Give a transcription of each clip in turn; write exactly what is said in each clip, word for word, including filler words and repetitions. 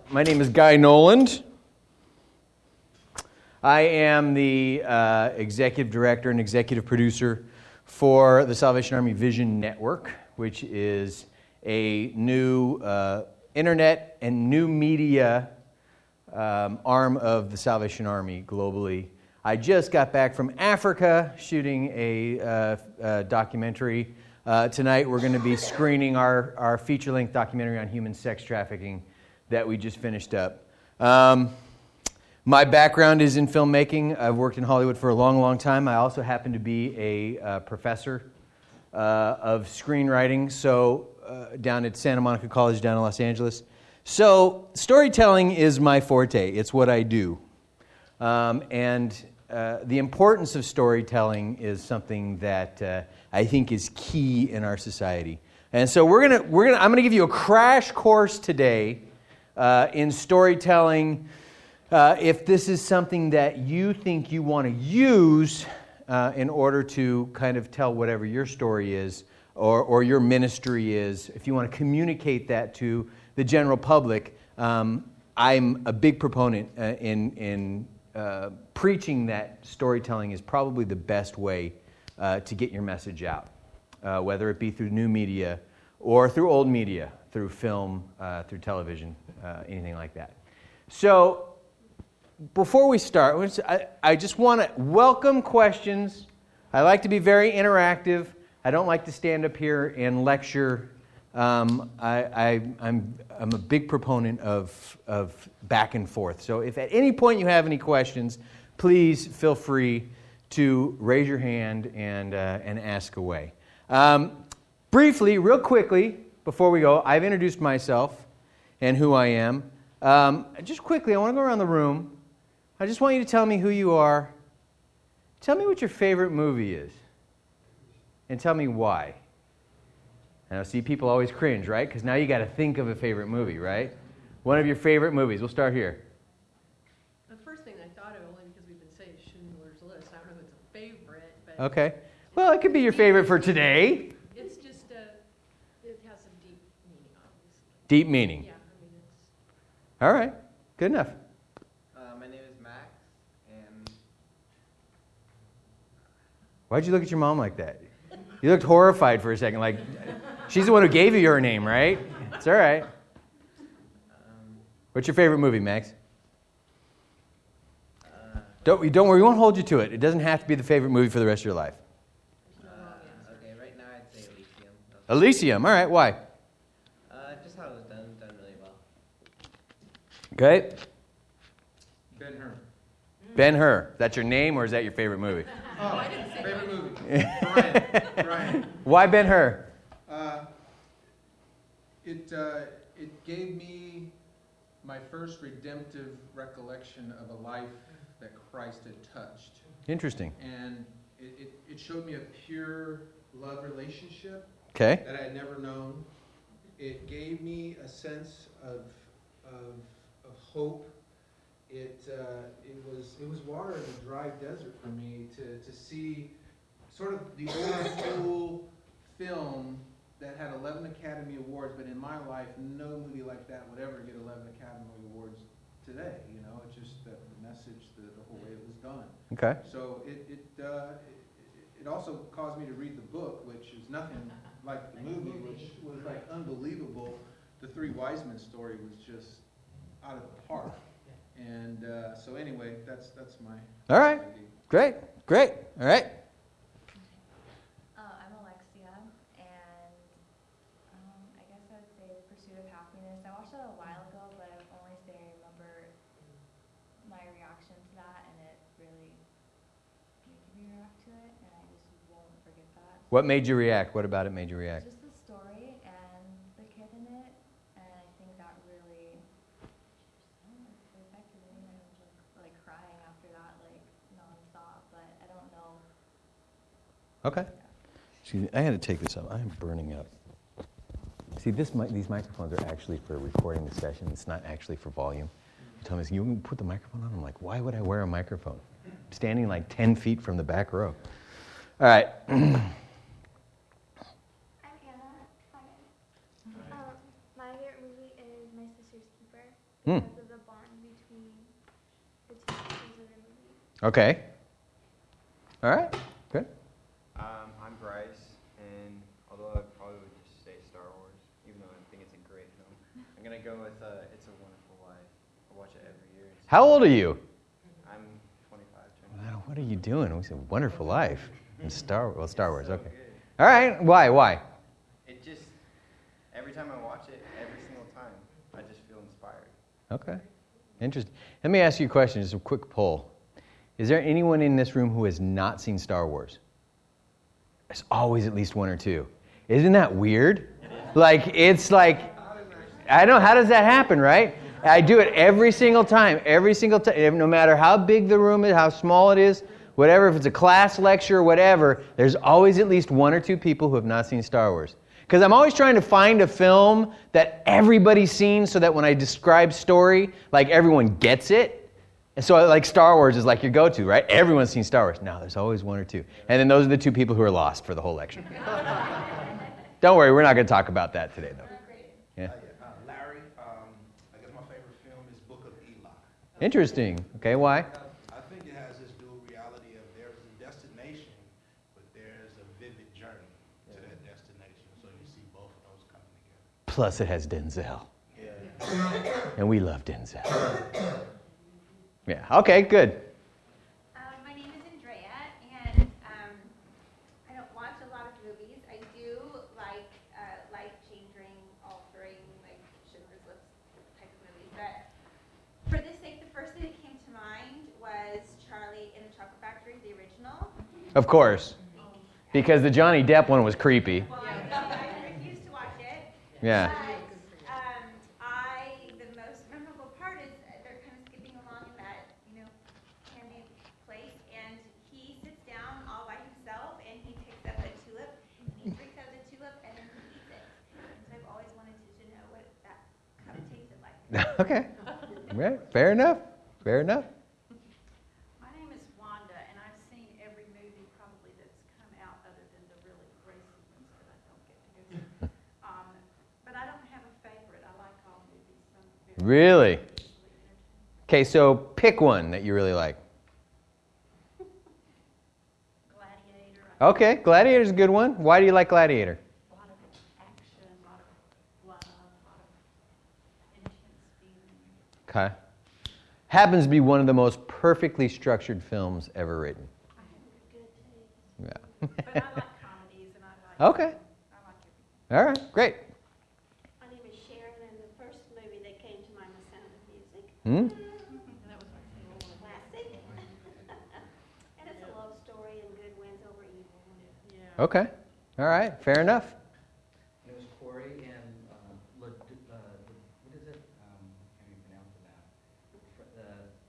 My name is Guy Noland. I am the uh, executive director and executive producer for the Salvation Army Vision Network, which is a new uh, internet and new media um, arm of the Salvation Army globally. I just got back from Africa shooting a, uh, a documentary. Uh, tonight we're going to be screening our, our feature-length documentary on human sex trafficking that we just finished up. Um, my background is in filmmaking. I've worked in Hollywood for a long, long time. I also happen to be a uh, professor uh, of screenwriting, so uh, down at Santa Monica College down in Los Angeles. So storytelling is my forte. It's what I do. Um, and uh, the importance of storytelling is something that uh, I think is key in our society. And so we're gonna we're gonna I'm gonna give you a crash course today uh, in storytelling. Uh, if this is something that you think you want to use uh, in order to kind of tell whatever your story is or or your ministry is, if you want to communicate that to the general public, um, I'm a big proponent uh, in in uh, preaching that storytelling is probably the best way uh, to get your message out, uh, whether it be through new media or through old media, through film, uh, through television, uh, anything like that. So before we start, I, I just want to welcome questions. I like to be very interactive. I don't like to stand up here and lecture. Um, I, I, I'm, I'm a big proponent of, of back and forth. So if at any point you have any questions, please feel free to raise your hand and, uh, and ask away. Um, briefly, real quickly, before we go, I've introduced myself and who I am. Um, just quickly, I want to go around the room. I just want you to tell me who you are. Tell me what your favorite movie is. And tell me why. And I see people always cringe, right? Because now you got to think of a favorite movie, right? One of your favorite movies. We'll start here. The first thing I thought of, only because we've been saying Schindler's List. I don't know if it's a favorite, but... Okay. Well, it could be your favorite for today. It's just a... It has some deep meaning, obviously. Deep meaning. Yeah, I mean, it's... All right. Good enough. Uh, my name is Max, and... Why'd you look at your mom like that? You looked horrified for a second, like... She's the one who gave you your name, right? It's all right. Um, What's your favorite movie, Max? uh, Don't don't worry, we won't hold you to it. It doesn't have to be the favorite movie for the rest of your life. uh, okay, right now I'd say Elysium. Elysium, all right, why? Uh, just how it was done, done really well. Okay. Ben-Hur. Ben-Hur. Is that your name or is that your favorite movie? Oh, I didn't say favorite that. movie. Brian. Brian. Why Ben-Hur? Uh, it uh, it gave me my first redemptive recollection of a life that Christ had touched, Interesting. and it, it, it showed me a pure love relationship Okay. that I had never known. It gave me a sense of of, of hope. It uh, it was it was water in a dry desert for me to to see sort of the old school film that had eleven Academy Awards, but in my life, no movie like that would ever get eleven Academy Awards today. You know, it's just the, the message, the, the whole way it was done. Okay. So it it, uh, it it also caused me to read the book, which is nothing like the movie, which was like unbelievable. The Three Wise Men story was just out of the park. And uh, so anyway, that's that's my All right. idea. Great. Great. All right. Uh, I'm Alexia, and um, I guess I would say The Pursuit of Happiness. I watched it a while ago, but I only say I remember my reaction to that, and it really made me react to it, and I just won't forget that. What made you react? What about it made you react? Just the story and the kid in it, and I think that really affected me. I was just like crying after that, like nonstop, but I don't know. Okay. Excuse me, I had to take this up. I'm burning up. See, this mi- these microphones are actually for recording the session. It's not actually for volume. You tell me, you can put the microphone on? I'm like, why would I wear a microphone? I'm standing like ten feet from the back row. All right. I'm Anna. Hi. Um, my favorite movie is My Sister's Keeper. Hmm. because of the bond between the two characters of the movie. Okay. All right. Good. Um, I'm Bryce, and although I probably would just say Star Wars, even though I think it's a great film, I'm gonna go with uh, It's a Wonderful Life. I watch it every year. It's- How old are you? I'm twenty-five. turning Wow, what are you doing? We said Wonderful Life. And Star well, Star Wars. so Okay. good. All right. Why? Why? It just every time I watch it, every single time, I just feel inspired. Okay. Interesting. Let me ask you a question. Just a quick poll. Is there anyone in this room who has not seen Star Wars? There's always at least one or two. Isn't that weird? Like, it's like, I don't know, how does that happen, right? I do it every single time, every single time, no matter how big the room is, how small it is, whatever, if it's a class lecture or whatever, there's always at least one or two people who have not seen Star Wars. Because I'm always trying to find a film that everybody's seen so that when I describe story, like everyone gets it. And so like Star Wars is like your go-to, right? Everyone's seen Star Wars. No, there's always one or two. And then those are the two people who are lost for the whole lecture. Don't worry, we're not going to talk about that today, though. Yeah. Uh, yeah. Uh, Larry, um, I guess my favorite film is Book of Eli. Interesting. Okay, why? I think it has this dual reality of there's a destination, but there's a vivid journey to that destination. So you see both of those coming together. Plus it has Denzel. Yeah. And we love Denzel. Yeah, okay, good. Um, my name is Andrea, and um, I don't watch a lot of movies. I do like uh, life-changing, altering, like Schindler's List type of movies. But for this sake, the first thing that came to mind was Charlie in the Chocolate Factory, the original. Of course. Because the Johnny Depp one was creepy. Well, I, I refuse to watch it. Yeah. But um, I, the most memorable part is they're kind of skipping along in that, you know, candy place, and he sits down all by himself, and he picks up a tulip, and he breaks out the tulip, and then he eats it. And so I've always wanted to, to know what that cup tasted like. Okay. Right. Fair enough. Fair enough. My name is Wanda, and I've seen every movie probably that's come out other than the really racy ones that I don't get to go to. Um, but I don't have a favorite. I like all movies. Some very Really? easily entertaining. Okay, so pick one that you really like. Gladiator. I Okay, Gladiator's a good one. Why do you like Gladiator? A lot of action, a lot of love, a lot of intense feeling. Okay. Happens to be one of the most perfectly structured films ever written. I have good taste. Yeah. But I like comedies, and I like. Okay. I like everything. All right, great. My name is Sharon, and the first movie that came to mind was Sound of Music. Hmm? And that was my favorite. Classic. And it's a love story, and good wins over evil. Yeah. Okay. All right, fair enough. It was Corey and, um, La, uh, what is it? Um, how do you pronounce it now? The,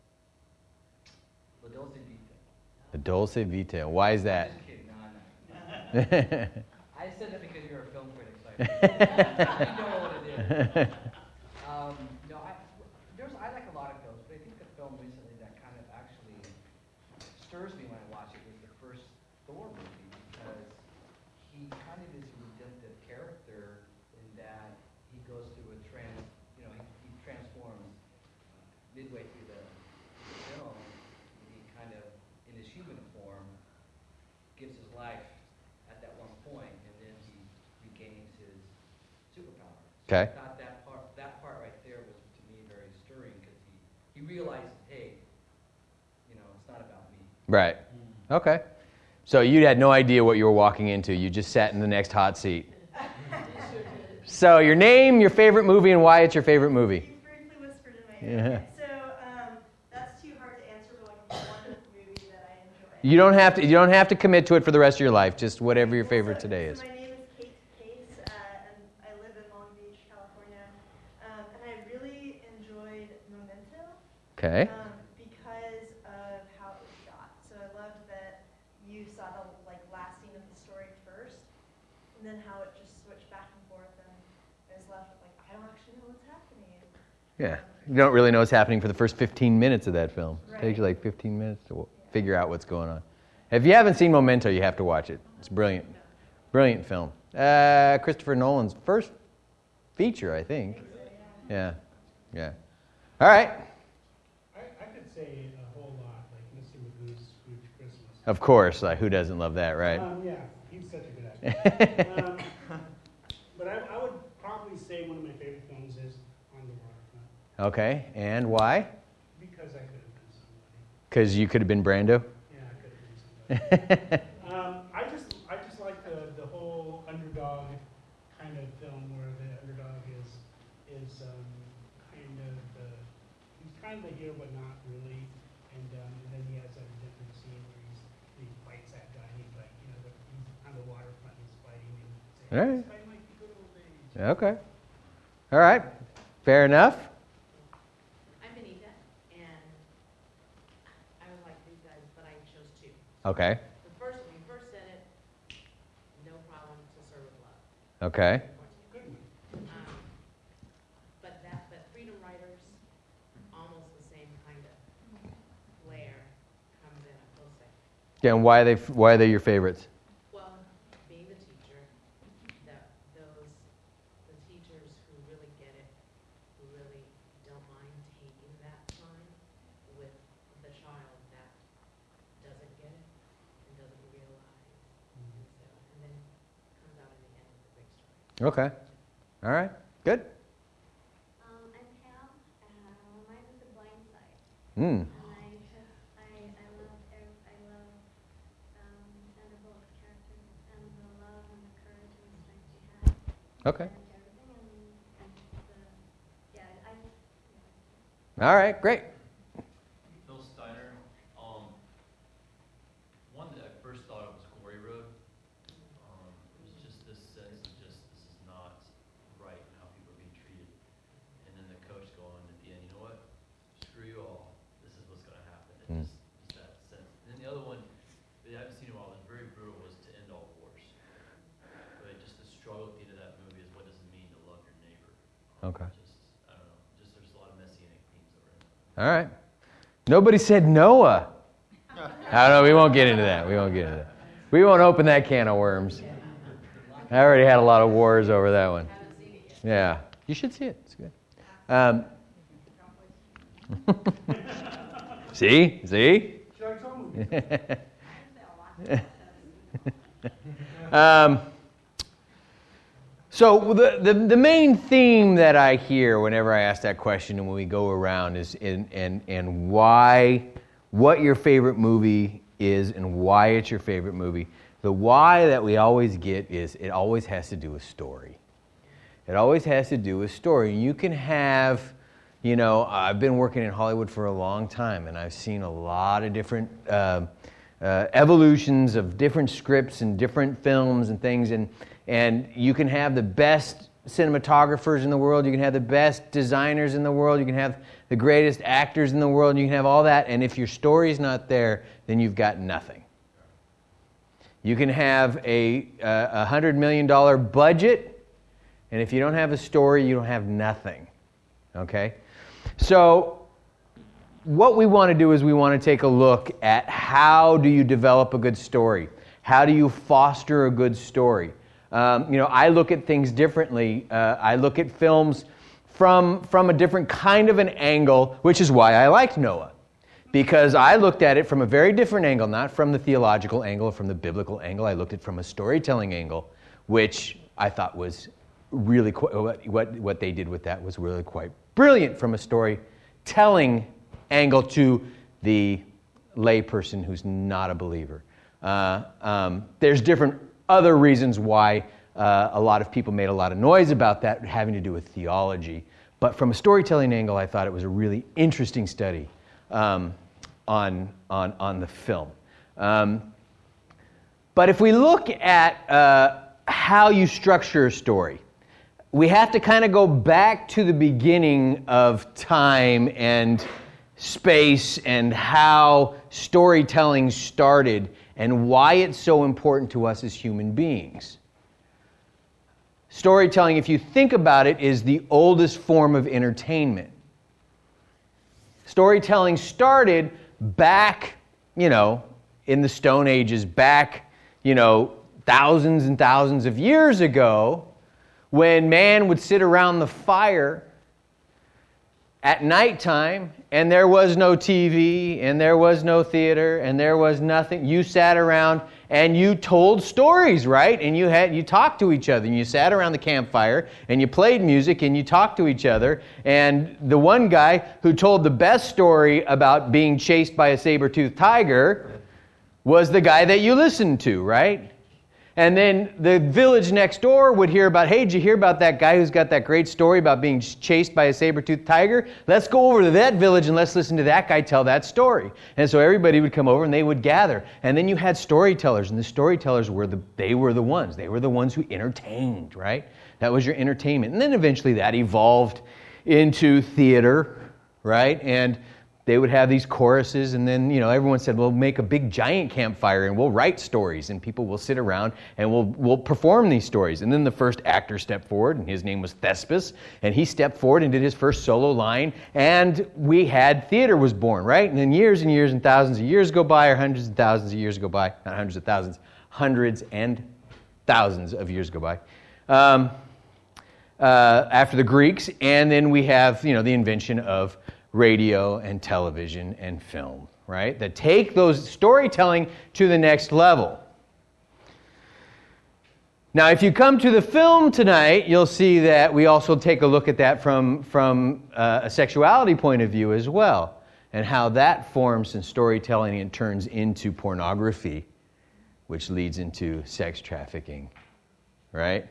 La Dolce Vita. The Dolce Vita. Why is that? Just kidding, no, no. I said that because you're a film critic, so I I know what it is. Um, no, I, there's, I like a lot of films, but I think the film recently that kind of actually stirs me when I watch it was the first Thor movie, because he kind of is a redemptive character in that he goes through a trans, you know, he, he transforms uh, midway through the, the film, and he kind of, in his human form, gives his life at that one point, and then he regains his superpower. Okay. I thought that part, that part right there was, to me, very stirring, because he, he realizes, hey, you know, it's not about me. Right. Okay. So you had no idea what you were walking into. You just sat in the next hot seat. So your name, your favorite movie, and why it's your favorite movie. You briefly whispered in my Yeah. ear. So um, that's too hard to answer, but like one movie that I enjoy. You don't have to. You don't have to commit to it for the rest of your life. Just whatever your favorite So- today so is. my name is Kate Case, uh, and I live in Long Beach, California. Um, and I really enjoyed Memento. Okay. Um, because of how it was shot. So I loved that you saw the like last scene of the story first, and then how it just switched back and forth, and I was left with like, I don't actually know what's happening. Yeah. You don't really know what's happening for the first fifteen minutes of that film. It Right. takes you like fifteen minutes to w- figure out what's going on. If you haven't seen Memento, you have to watch it. It's brilliant. Brilliant film. Uh, Christopher Nolan's first feature, I think. Yeah. Yeah. All right. I, I could say a whole lot, like Mister Magoo's Scrooge Christmas. Of course, like who doesn't love that, right? Um, yeah, he's such a good actor. um, but I, I would probably say one of my favorite films is On the Waterfront. Okay, and why? Because I could have been somebody. Because you could have been Brando? Yeah, I could have been somebody. um, I just, I just like the, the whole underdog kind of film where the underdog is, is um, kind of the, he's kind of the hero but not really, and, um, and then he has that different scene where he's, he fights that guy, and he's like, you know, the, he's on the waterfront, he's fighting, and saying, All right. he's fighting like the good old days. Okay. All right. Fair enough. I'm Benita, and I would like these guys, but I chose two. Okay. The first, when you first said it, no problem to serve with love. Okay. Um, but that, but Freedom Writers, almost the same kind of flair comes in a close second. Yeah, and why are they why are they your favorites? Well, being the teacher, that those the teachers who really get it, who really don't mind taking that time with the child that doesn't get it and doesn't realize, and so and then comes out in the end with a big story. Okay. All right. Good. Um, I'm Pam. Uh, mine is The Blind Side. Hmm. And I just, I, I love, ev- I love um, Sandra Bullock's character and the love and the courage and the strength she has. Okay. And everything and, and the, yeah, I just, All right. Great. Phil Steiner. Um, one that I first thought of was Quarry Road. Um, it was just this sense of just this is not right in how people are being treated. And then the coach going at the end, you know what? Screw you all. This is what's going to happen. And Mm. just, just that sense. And then the other one that I haven't seen in a while was very brutal was To End All Wars. But just the struggle at the end of that movie is what does it mean to love your neighbor? Um, Okay. Just I don't know. Just there's a lot of messianic themes that were in it. All right. Nobody said Noah. I don't know. We won't get into that. We won't get into that. We won't open that can of worms. I already had a lot of wars over that one. Yeah. You should see it. It's good. Um, see? See? um, so the, the, the main theme that I hear whenever I ask that question and when we go around is in, and, and why, what your favorite movie is and why it's your favorite movie. The why that we always get is it always has to do with story. It always has to do with story. You can have, you know, I've been working in Hollywood for a long time, and I've seen a lot of different uh, uh, evolutions of different scripts and different films and things, and and you can have the best cinematographers in the world, you can have the best designers in the world, you can have the greatest actors in the world, and you can have all that, and if your story's not there, then you've got nothing. You can have a a hundred million dollar budget, and if you don't have a story, you don't have nothing. Okay? So what we want to do is we want to take a look at how do you develop a good story? How do you foster a good story? Um, you know, I look at things differently. Uh, I look at films from, from a different kind of an angle, which is why I liked Noah. Because I looked at it from a very different angle, not from the theological angle or from the biblical angle. I looked at it from a storytelling angle, which I thought was really, qu- what, what, what they did with that was really quite brilliant from a storytelling angle to the layperson who's not a believer. Uh, um, there's different other reasons why uh, a lot of people made a lot of noise about that having to do with theology. But from a storytelling angle, I thought it was a really interesting study um, on, on, on the film. Um, but if we look at uh, how you structure a story, we have to kind of go back to the beginning of time and space and how storytelling started and why it's so important to us as human beings. Storytelling, if you think about it, is the oldest form of entertainment. Storytelling started back, you know, in the Stone Ages, back, you know, thousands and thousands of years ago, when man would sit around the fire at nighttime, and there was no T V, and there was no theater, and there was nothing. You sat around and you told stories, right? And you had you talked to each other, and you sat around the campfire, and you played music, and you talked to each other. And the one guy who told the best story about being chased by a saber-toothed tiger was the guy that you listened to, right? And then the village next door would hear about, hey, did you hear about that guy who's got that great story about being chased by a saber-toothed tiger? Let's go over to that village and let's listen to that guy tell that story. And so everybody would come over and they would gather. And then you had storytellers, and the storytellers were the, they were the ones. They were the ones who entertained, right? That was your entertainment. And then eventually that evolved into theater, right? And they would have these choruses, and then, you know, everyone said, we'll make a big giant campfire and we'll write stories, and people will sit around and we'll, we'll perform these stories. And then the first actor stepped forward, and his name was Thespis, and he stepped forward and did his first solo line, and we had theater was born, right? And then years and years and thousands of years go by, or hundreds and thousands of years go by, not hundreds of thousands, hundreds and thousands of years go by. Um, uh, after the Greeks, and then we have, you know, the invention of radio and television and film, right? That take those storytelling to the next level. Now, if you come to the film tonight, you'll see that we also take a look at that from, from uh, a sexuality point of view as well, and how that forms in storytelling and turns into pornography, which leads into sex trafficking, right?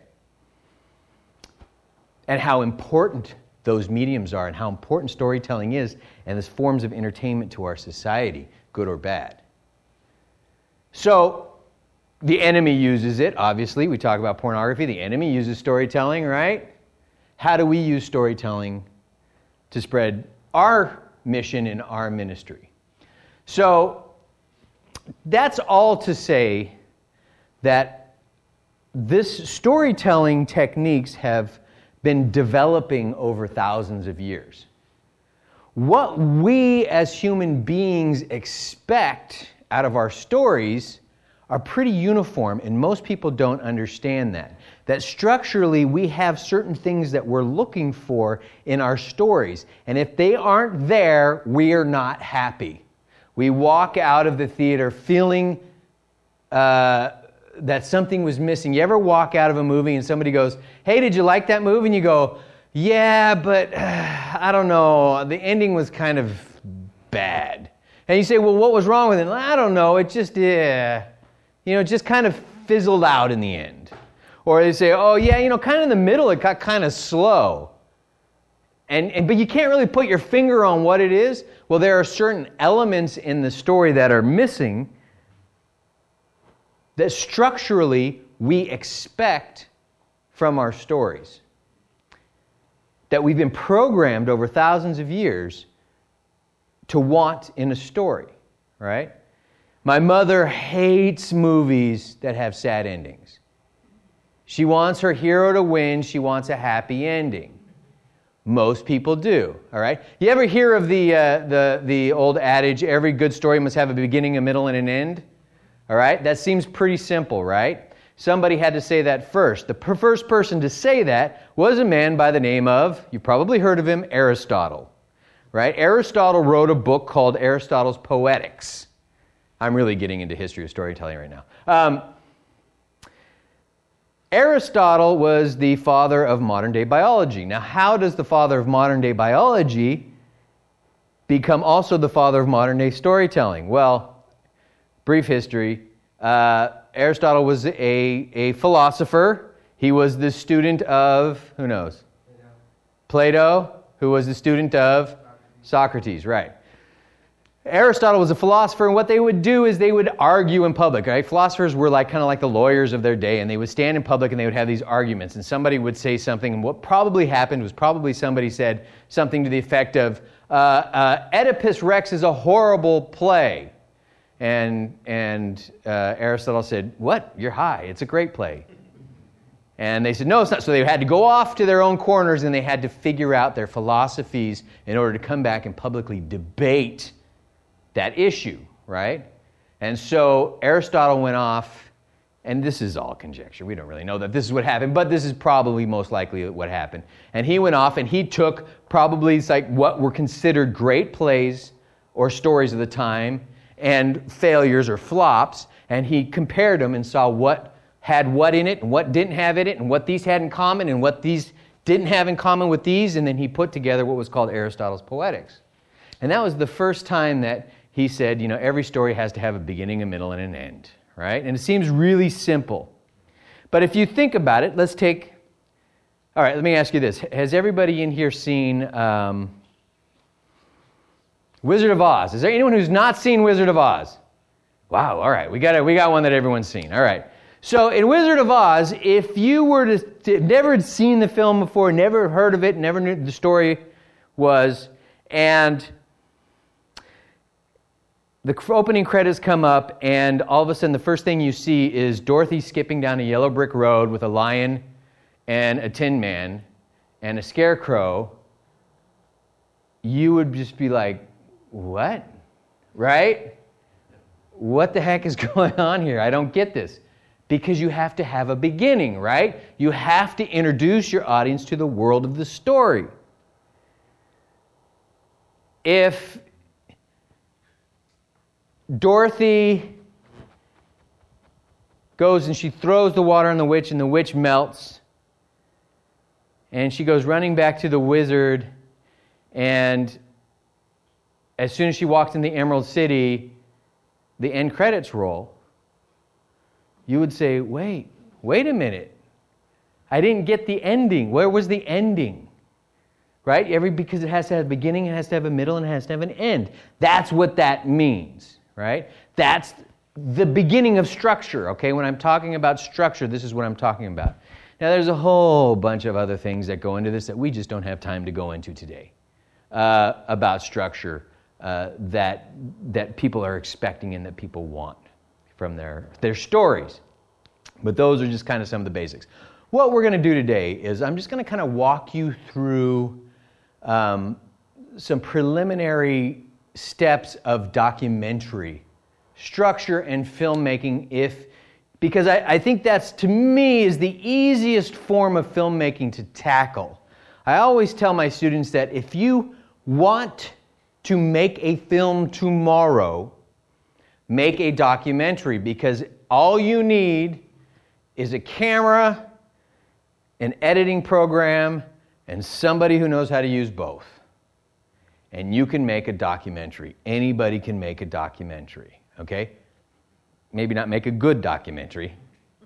And how important those mediums are, and how important storytelling is, and as forms of entertainment to our society, good or bad. So, the enemy uses it, obviously. We talk about pornography. The enemy uses storytelling, right? How do we use storytelling to spread our mission and our ministry? So, that's all to say that this storytelling techniques have been developing over thousands of years. What we as human beings expect out of our stories are pretty uniform, and most people don't understand that. That structurally we have certain things that we're looking for in our stories, and if they aren't there, we are not happy. We walk out of the theater feeling uh, that something was missing. You ever walk out of a movie and somebody goes, hey, did you like that movie? And you go, yeah, but uh, I don't know. The ending was kind of bad. And you say, well, what was wrong with it? I don't know. It just, yeah, you know, just kind of fizzled out in the end. Or they say, oh, yeah, you know, kind of in the middle, it got kind of slow. And, and but you can't really put your finger on what it is. Well, there are certain elements in the story that are missing that structurally we expect from our stories, that we've been programmed over thousands of years to want in a story, right? My mother hates movies that have sad endings. She wants her hero to win. She wants a happy ending. Most people do, all right? You ever hear of the, uh, the, the old adage, every good story must have a beginning, a middle, and an end? All right, that seems pretty simple, right? Somebody had to say that first. The first person to say that was a man by the name of, you've probably heard of him, Aristotle, right? Aristotle wrote a book called Aristotle's Poetics. I'm really getting into history of storytelling right now. Um, Aristotle was the father of modern-day biology. Now, how does the father of modern-day biology become also the father of modern-day storytelling? Well, brief history. Uh, Aristotle was a, a philosopher. He was the student of, who knows? Plato. Plato, who was the student of Socrates, Socrates right. Aristotle was a philosopher, and what they would do is they would argue in public, right? Philosophers were like kind of like the lawyers of their day, and they would stand in public and they would have these arguments, and somebody would say something, and what probably happened was probably somebody said something to the effect of, uh, uh, Oedipus Rex is a horrible play. And and uh, Aristotle said, what? You're high. It's a great play. And they said, no, it's not. So they had to go off to their own corners, and they had to figure out their philosophies in order to come back and publicly debate that issue, right? And so Aristotle went off and this is all conjecture. We don't really know that this is what happened, but this is probably most likely what happened. And he went off and he took probably it's like what were considered great plays or stories of the time and failures or flops, and he compared them and saw what had what in it and what didn't have in it and what these had in common and what these didn't have in common with these, and then he put together what was called Aristotle's Poetics. And that was the first time that he said, you know, every story has to have a beginning, a middle, and an end, right? And it seems really simple. But if you think about it, let's take, all right, let me ask you this. Has everybody in here seen um, Wizard of Oz? Is there anyone who's not seen Wizard of Oz? Wow, all right, we got a, we got one that everyone's seen, all right. So in Wizard of Oz, if you were to, to never had seen the film before, never heard of it, never knew the story was, and the opening credits come up, and all of a sudden the first thing you see is Dorothy skipping down a yellow brick road with a lion and a tin man and a scarecrow, you would just be like, what? Right? What the heck is going on here? I don't get this. Because you have to have a beginning, right? You have to introduce your audience to the world of the story. If Dorothy goes and she throws the water on the witch and the witch melts, and she goes running back to the wizard, and as soon as she walks in the Emerald City, the end credits roll, you would say, wait, wait a minute. I didn't get the ending. Where was the ending? Right? Every because it has to have a beginning, it has to have a middle, and it has to have an end. That's what that means, right? That's the beginning of structure, okay? When I'm talking about structure, this is what I'm talking about. Now, there's a whole bunch of other things that go into this that we just don't have time to go into today uh, about structure uh, that that people are expecting and that people want from their, their stories. But those are just kind of some of the basics. What we're going to do today is I'm just going to kind of walk you through um, some preliminary steps of documentary structure and filmmaking, if because I, I think that's, to me, is the easiest form of filmmaking to tackle. I always tell my students that if you want to make a film tomorrow, make a documentary, because all you need is a camera, an editing program, and somebody who knows how to use both. And you can make a documentary. Anybody can make a documentary, okay? Maybe not make a good documentary,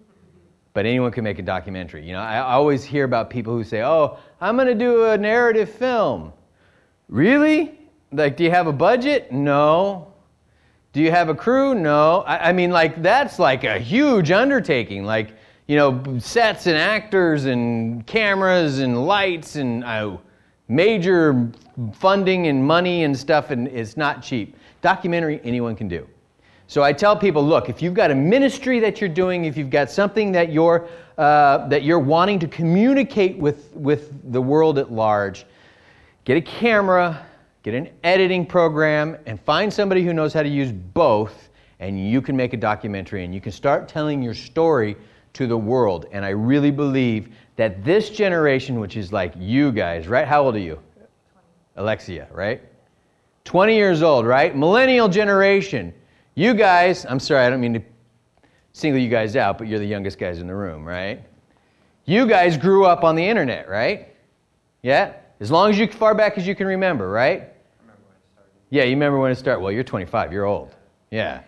but anyone can make a documentary. You know, I always hear about people who say, oh, I'm going to do a narrative film. Really? Like, do you have a budget? No. Do you have a crew? No. I, I mean, like, that's like a huge undertaking. Like, you know, sets and actors and cameras and lights and uh, major funding and money and stuff, and it's not cheap. Documentary, anyone can do. So I tell people, look, if you've got a ministry that you're doing, if you've got something that you're uh, that you're wanting to communicate with, with the world at large, get a camera, get an editing program, and find somebody who knows how to use both, and you can make a documentary, and you can start telling your story to the world. And I really believe that this generation, which is like you guys, right? How old are you? Alexia, right? twenty years old, right? Millennial generation. You guys, I'm sorry, I don't mean to single you guys out, but you're the youngest guys in the room, right? You guys grew up on the internet, right? Yeah? As long as you, far back as you can remember, right? I remember when it started. Yeah, you remember when it started. Well, you're twenty-five, you're old. Yeah.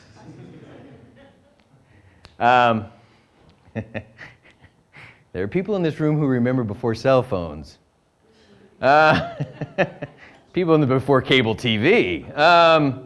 Um, there are people in this room who remember before cell phones. Uh, people in the before cable T V. Um,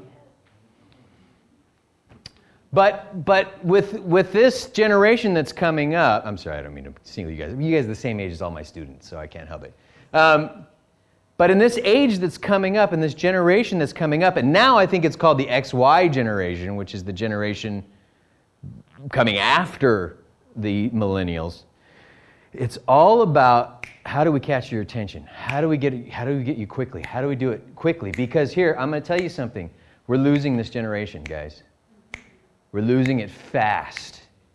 but but with with this generation that's coming up, I'm sorry, I don't mean to single you guys. You guys are the same age as all my students, so I can't help it. Um, but in this age that's coming up, in this generation that's coming up, and now I think it's called the X Y generation, which is the generation coming after the millennials. It's all about how do we catch your attention? How do we get it, how do we get you quickly? How do we do it quickly? Because here, I'm going to tell you something. We're losing this generation, guys. We're losing it fast.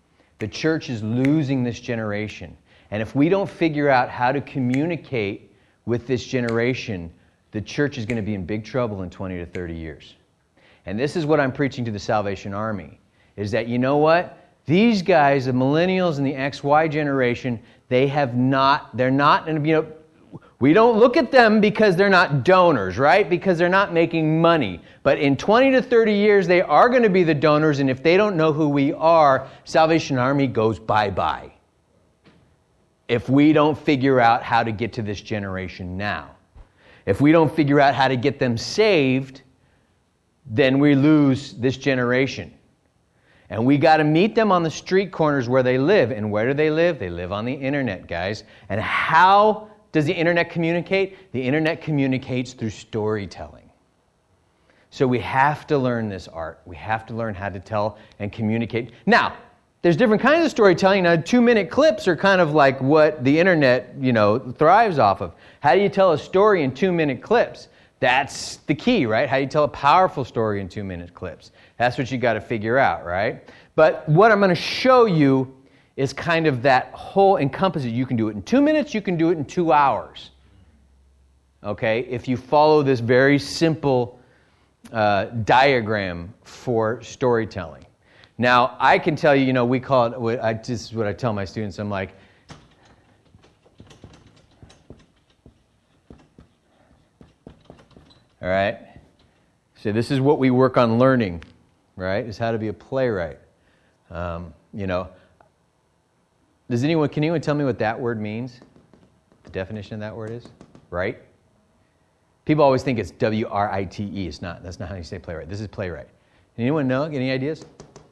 The church is losing this generation. And if we don't figure out how to communicate with this generation, the church is going to be in big trouble in twenty to thirty years. And this is what I'm preaching to the Salvation Army, is that, you know what? These guys, the millennials and the X Y generation, they have not, they're not, and you know, we don't look at them because they're not donors, right? Because they're not making money. But in twenty to thirty years, they are going to be the donors, and if they don't know who we are, Salvation Army goes bye-bye. If we don't figure out how to get to this generation now. If we don't figure out how to get them saved, then we lose this generation. And we got to meet them on the street corners where they live. And where do they live? They live on the internet, guys. And how does the internet communicate? The internet communicates through storytelling. So we have to learn this art. We have to learn how to tell and communicate. Now, there's different kinds of storytelling. Now, two-minute clips are kind of like what the internet, you know, thrives off of. How do you tell a story in two-minute clips? That's the key, right? How do you tell a powerful story in two-minute clips? That's what you got to figure out, right? But what I'm going to show you is kind of that whole encompass. You can do it in two minutes. You can do it in two hours. Okay? If you follow this very simple uh, diagram for storytelling. Now, I can tell you, you know, we call it, what I, this is what I tell my students. I'm like, all right? So this is what we work on learning, right? Is how to be a playwright. Um, you know, does anyone, can anyone tell me what that word means? The definition of that word is? Right? People always think it's W R I T E. It's not. That's not how you say playwright. This is playwright. Anyone know? Any ideas?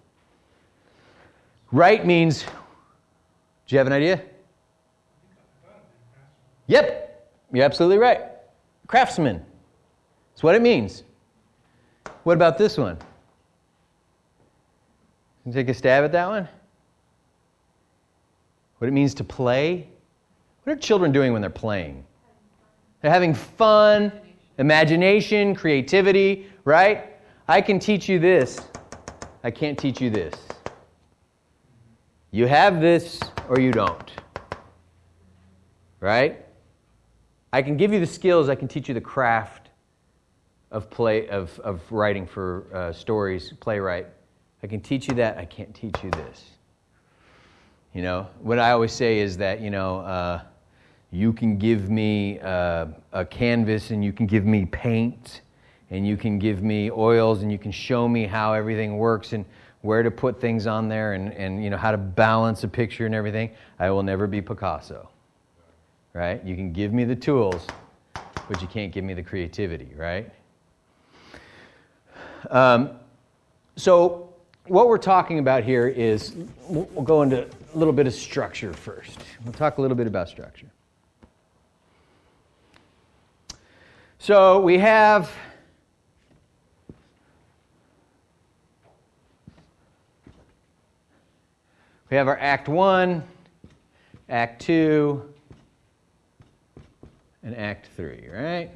Right means, do you have an idea? Yep, you're absolutely right. Craftsman. That's what it means. What about this one? Can you take a stab at that one? What it means to play? What are children doing when they're playing? They're having fun, imagination, creativity, right? I can teach you this. I can't teach you this. You have this or you don't. Right? I can give you the skills. I can teach you the craft of play of, of writing for uh, stories, playwright. I can teach you that. I can't teach you this. You know, what I always say is that, you know, uh, you can give me uh, a canvas and you can give me paint and you can give me oils and you can show me how everything works and where to put things on there and, and you know, how to balance a picture and everything. I will never be Picasso, right? You can give me the tools, but you can't give me the creativity, right? Um, so what we're talking about here is, we'll go into a little bit of structure first. We'll talk a little bit about structure. So we have we have our Act One, Act Two, and Act Three, right?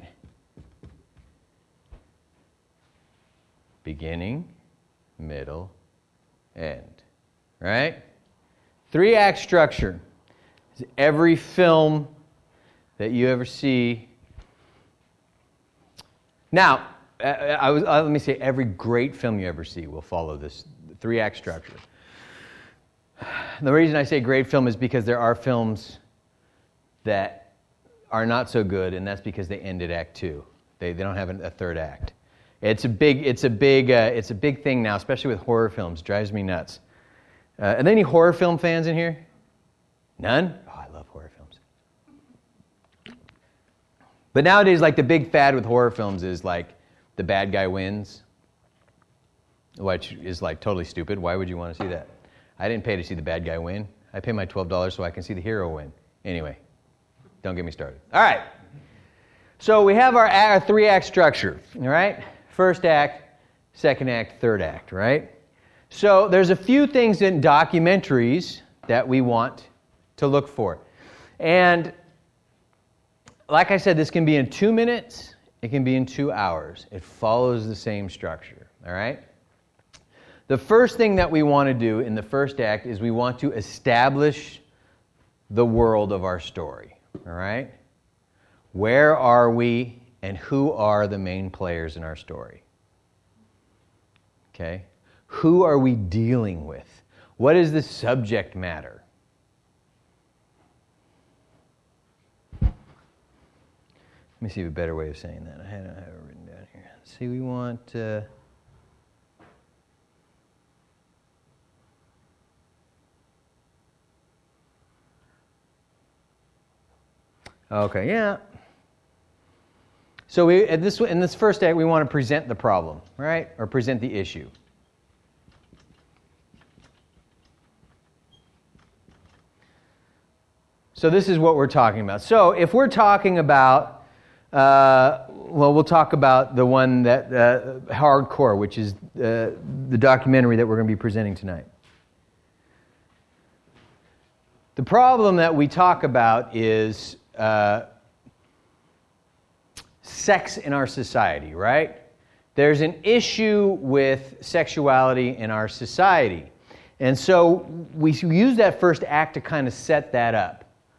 Beginning, middle, end, right? Three-act structure. Every film that you ever see. Now, I, I was, uh, let me say, every great film you ever see will follow this three-act structure. The reason I say great film is because there are films that are not so good, and that's because they end at Act Two. They they don't have a third act. It's a big it's a big uh, it's a big thing now, especially with horror films. Drives me nuts. Uh, are there any horror film fans in here? None? Oh, I love horror films. But nowadays, like the big fad with horror films is like the bad guy wins, which is like totally stupid. Why would you want to see that? I didn't pay to see the bad guy win. I pay my twelve dollars so I can see the hero win. Anyway, don't get me started. All right. So we have our, our three-act structure, all right? First act, second act, third act, right? So there's a few things in documentaries that we want to look for. And like I said, this can be in two minutes. It can be in two hours. It follows the same structure, all right? The first thing that we want to do in the first act is we want to establish the world of our story. All right? Where are we and who are the main players in our story? Okay? Who are we dealing with? What is the subject matter? Let me see a better way of saying that. I don't have it written down here. See, we want... Uh, okay, yeah. So we, at this, in this first act, we want to present the problem, right? Or present the issue. So this is what we're talking about. So if we're talking about, uh, well, we'll talk about the one that, uh, Hardcore, which is uh, the documentary that we're going to be presenting tonight. The problem that we talk about is uh, sex in our society, right? There's an issue with sexuality in our society. And so we use that first act to kind of set that up.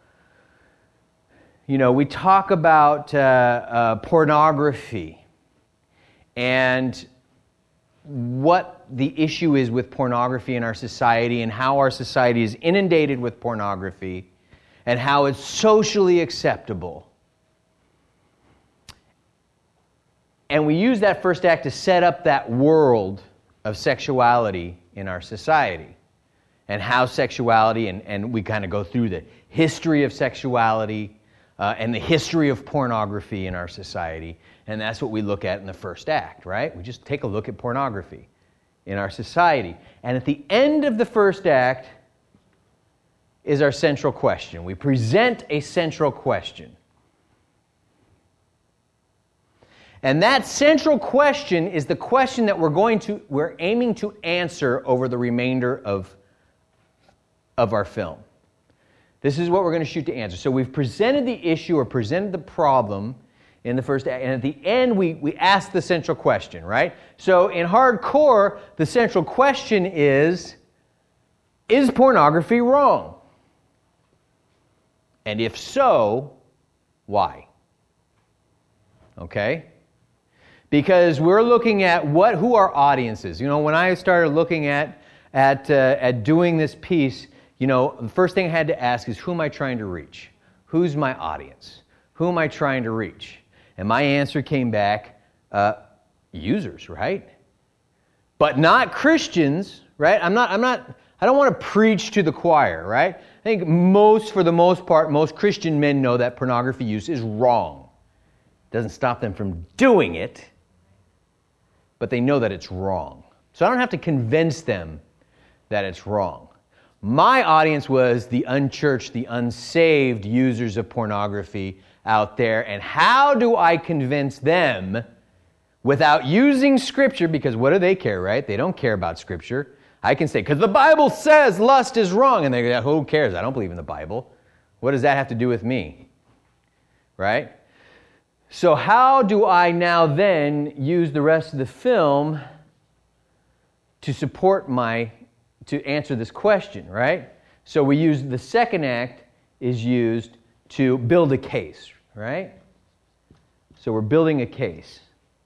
You know, we talk about uh, uh, pornography and what the issue is with pornography in our society and how our society is inundated with pornography and how it's socially acceptable. And we use that first act to set up that world of sexuality in our society and how sexuality, and, and we kind of go through the history of sexuality, Uh, and the history of pornography in our society. And that's what we look at in the first act, right? We just take a look at pornography in our society. And at the end of the first act is our central question. We present a central question. And that central question is the question that we're going to, we're aiming to answer over the remainder of, of our film. This is what we're going to shoot to answer. So we've presented the issue or presented the problem in the first act, and at the end we, we ask the central question, right? So in Hardcore, the central question is, is pornography wrong? And if so, why? Okay? Because we're looking at what, who our audience is. You know, when I started looking at, at, uh, at doing this piece, you know, the first thing I had to ask is, who am I trying to reach? Who's my audience? Who am I trying to reach? And my answer came back, uh, users, right? But not Christians, right? I'm not, I'm not, I don't want to preach to the choir, right? I think most, for the most part, most Christian men know that pornography use is wrong. It doesn't stop them from doing it, but they know that it's wrong. So I don't have to convince them that it's wrong. My audience was the unchurched, the unsaved users of pornography out there. And how do I convince them without using Scripture? Because what do they care, right? They don't care about Scripture. I can say, because the Bible says lust is wrong. And they go, who cares? I don't believe in the Bible. What does that have to do with me? Right? So how do I now then use the rest of the film to support my to answer this question, right? So we use the second act is used to build a case, right? So we're building a case.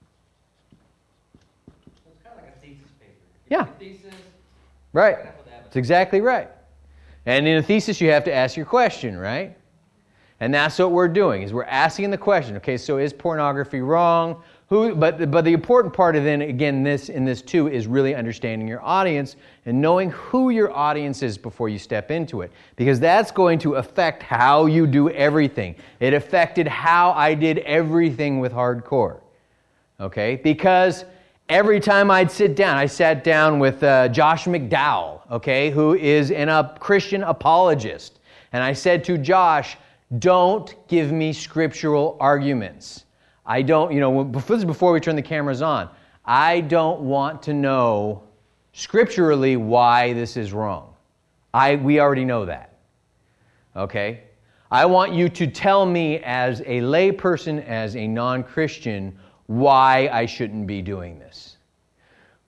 So it's kind of like a thesis paper. Yeah. A thesis, right. That's exactly right. And in a thesis, you have to ask your question, right? And that's what we're doing, is we're asking the question. Okay, so is pornography wrong? Who? But but the important part of then again this in this too is really understanding your audience and knowing who your audience is before you step into it, because that's going to affect how you do everything. It affected how I did everything with Hardcore. Okay, because every time I'd sit down, I sat down with uh, Josh McDowell, okay, who is an, a Christian apologist, and I said to Josh, don't give me scriptural arguments. I don't, you know, this is before we turn the cameras on. I don't want to know scripturally why this is wrong. I, we already know that. Okay? I want you to tell me as a lay person, as a non-Christian, why I shouldn't be doing this.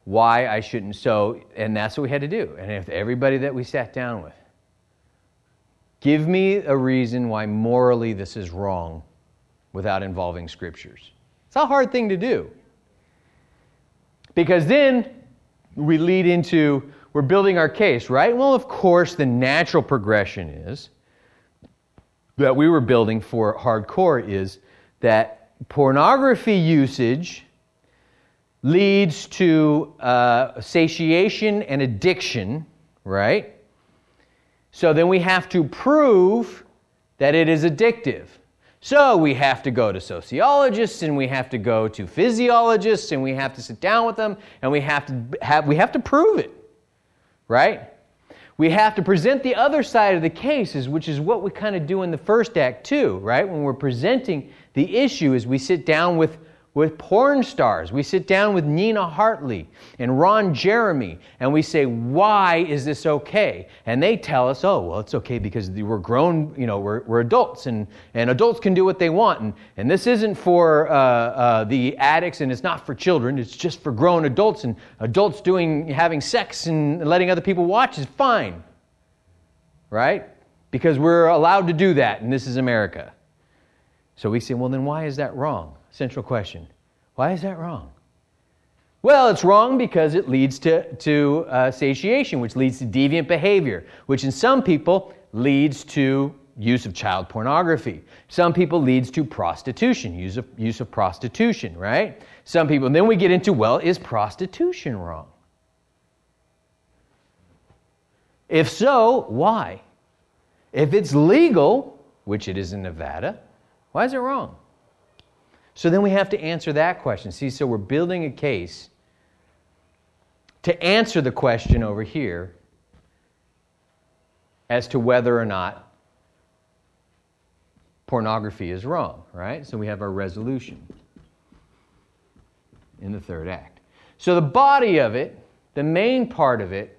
why I shouldn't. So, and that's what we had to do. And if everybody that we sat down with, give me a reason why morally this is wrong without involving scriptures. It's a hard thing to do. Because then we lead into, we're building our case, right? Well, of course, the natural progression is that we were building for hardcore is that pornography usage leads to uh, satiation and addiction, right? So then we have to prove that it is addictive. So we have to go to sociologists, and we have to go to physiologists, and we have to sit down with them, and we have to have we have to prove it, right? We have to present the other side of the cases, which is what we kind of do in the first act too, right? When we're presenting the issue, is we sit down with with porn stars. We sit down with Nina Hartley and Ron Jeremy, and we say, why is this okay? And they tell us, oh, well, it's okay because we're grown, you know, we're, we're adults, and, and adults can do what they want. And, and this isn't for uh, uh, the addicts, and it's not for children. It's just for grown adults, and adults doing, having sex and letting other people watch is fine, right? Because we're allowed to do that, and this is America. So we say, well, then why is that wrong? Central question. Why is that wrong? Well, it's wrong because it leads to, to uh, satiation, which leads to deviant behavior, which in some people leads to use of child pornography. Some people leads to prostitution, use of, use of prostitution, right? Some people, and then we get into, well, is prostitution wrong? If so, why? If it's legal, which it is in Nevada, why is it wrong? So then we have to answer that question. See, so we're building a case to answer the question over here as to whether or not pornography is wrong, right? So we have our resolution in the third act. So the body of it, the main part of it,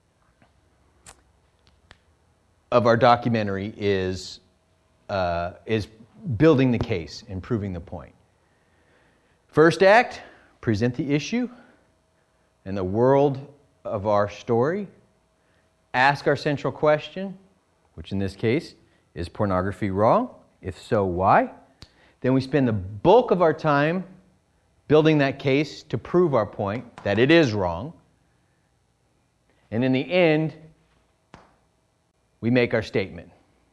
of our documentary is, uh, is building the case and proving the point. First act, present the issue and the world of our story. Ask our central question, which in this case, is pornography wrong? If so, why? Then we spend the bulk of our time building that case to prove our point that it is wrong. And in the end, we make our statement.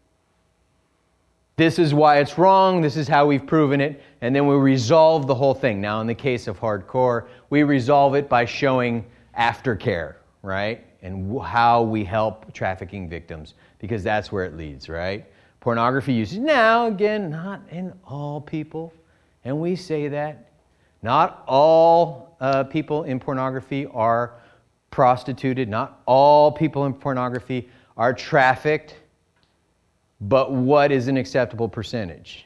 This is why it's wrong, this is how we've proven it, and then we resolve the whole thing. Now, in the case of hardcore, we resolve it by showing aftercare, right? And how we help trafficking victims, because that's where it leads, right? Pornography usage, now, again, not in all people, and we say that. Not all uh, people in pornography are prostituted, not all people in pornography are trafficked. But what is an acceptable percentage?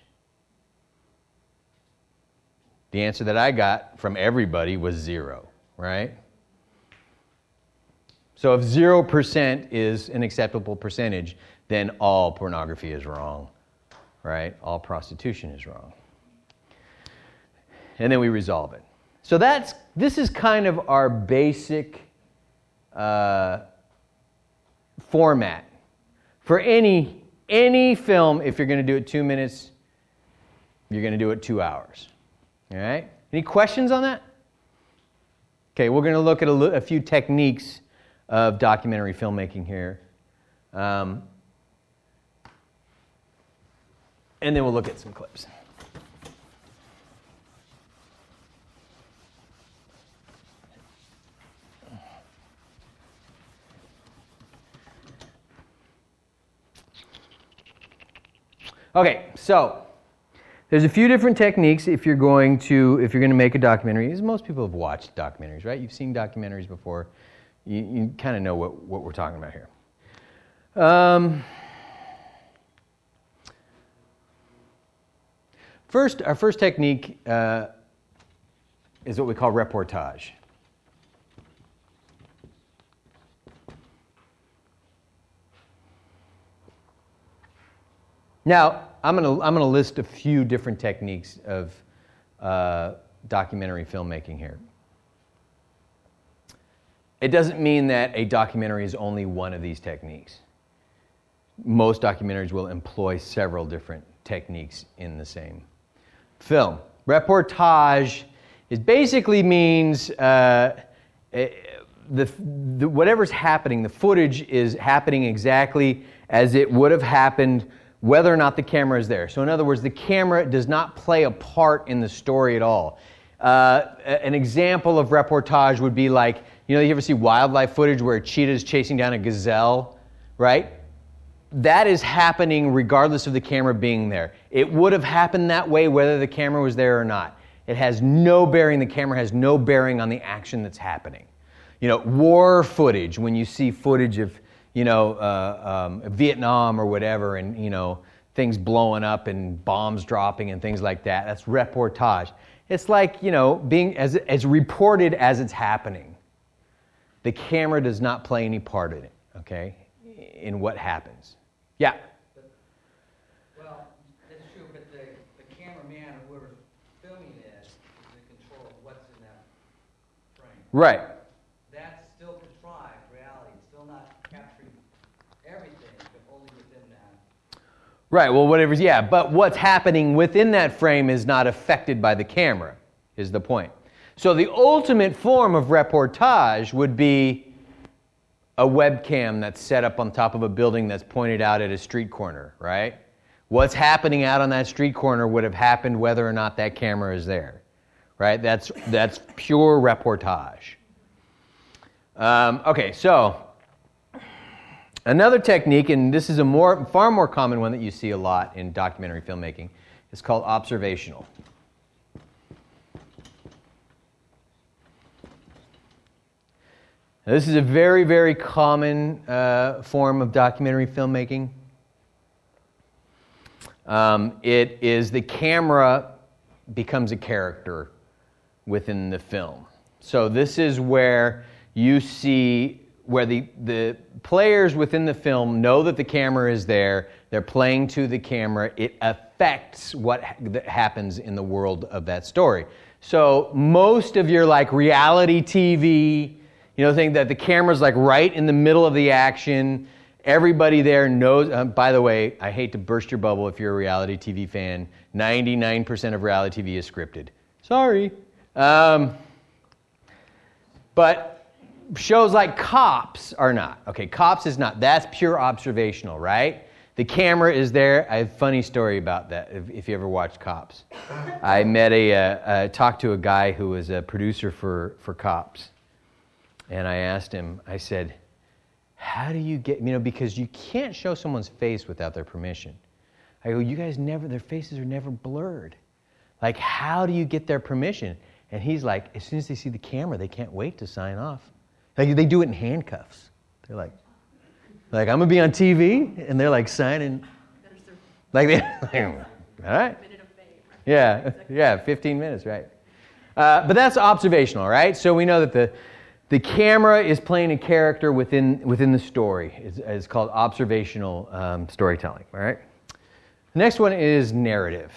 The answer that I got from everybody was zero, right? So if zero percent is an acceptable percentage, then all pornography is wrong, right? All prostitution is wrong. And then we resolve it. So that's, this is kind of our basic uh, format for any Any film. If you're going to do it two minutes, you're going to do it two hours. All right? Any questions on that? Okay, we're going to look at a, lo- a few techniques of documentary filmmaking here. Um, and then we'll look at some clips. Okay, so there's a few different techniques if you're going to if you're going to make a documentary. As most people have watched documentaries, right? You've seen documentaries before. You, you kind of know what, what we're talking about here. Um, first, our first technique uh, is what we call reportage. Now, I'm going to I'm going to list a few different techniques of uh, documentary filmmaking here. it doesn't mean that a documentary is only one of these techniques. Most documentaries will employ several different techniques in the same film. Reportage is basically means uh, the, the whatever's happening, the footage is happening exactly as it would have happened whether or not the camera is there. So in other words, the camera does not play a part in the story at all. Uh, an example of reportage would be like, you know, you ever see wildlife footage where a cheetah is chasing down a gazelle, right? That is happening regardless of the camera being there. It would have happened that way whether the camera was there or not. It has no bearing, the camera has no bearing on the action that's happening. You know, war footage, when you see footage of, you know, uh, um, Vietnam or whatever, and, you know, things blowing up and bombs dropping and things like that, that's reportage. It's like, you know, being as, as reported as it's happening. The camera does not play any part in it, okay, in what happens. Yeah? Well, that's true, but the, the cameraman or whoever's filming it is in control of what's in that frame. Right. That's still contrived reality. It's still not capturing everything, but only within that. Right, well, whatever's, yeah, but what's happening within that frame is not affected by the camera, is the point. So the ultimate form of reportage would be a webcam that's set up on top of a building that's pointed out at a street corner, right? What's happening out on that street corner would have happened whether or not that camera is there, right? That's, that's pure reportage. Um, okay, so another technique, and this is a more, far more common one that you see a lot in documentary filmmaking, is called observational. Now, this is a very, very common uh, form of documentary filmmaking. Um, it is the camera becomes a character within the film. So this is where you see where the, the players within the film know that the camera is there, they're playing to the camera, it affects what ha- happens in the world of that story. So most of your like reality T V, you know, think that the camera's like right in the middle of the action, everybody there knows, uh, by the way, I hate to burst your bubble if you're a reality T V fan, ninety-nine percent of reality T V is scripted. Sorry. Um, but shows like Cops are not. Okay, Cops is not. That's pure observational, right? The camera is there. I have a funny story about that, if, if you ever watched Cops. I met a, uh, uh, talked to a guy who was a producer for, for Cops. And I asked him, I said, how do you get, you know, because you can't show someone's face without their permission. I go, you guys never, their faces are never blurred. Like, how do you get their permission? And he's like, as soon as they see the camera, they can't wait to sign off. Like, they do it in handcuffs. They're like, like, I'm going to be on T V, and they're like signing. Like, they, all right. Yeah, yeah, fifteen minutes, right. Uh, but that's observational, right? So we know that the The camera is playing a character within, within the story. It's, it's called observational um, storytelling, all right? The next one is narrative.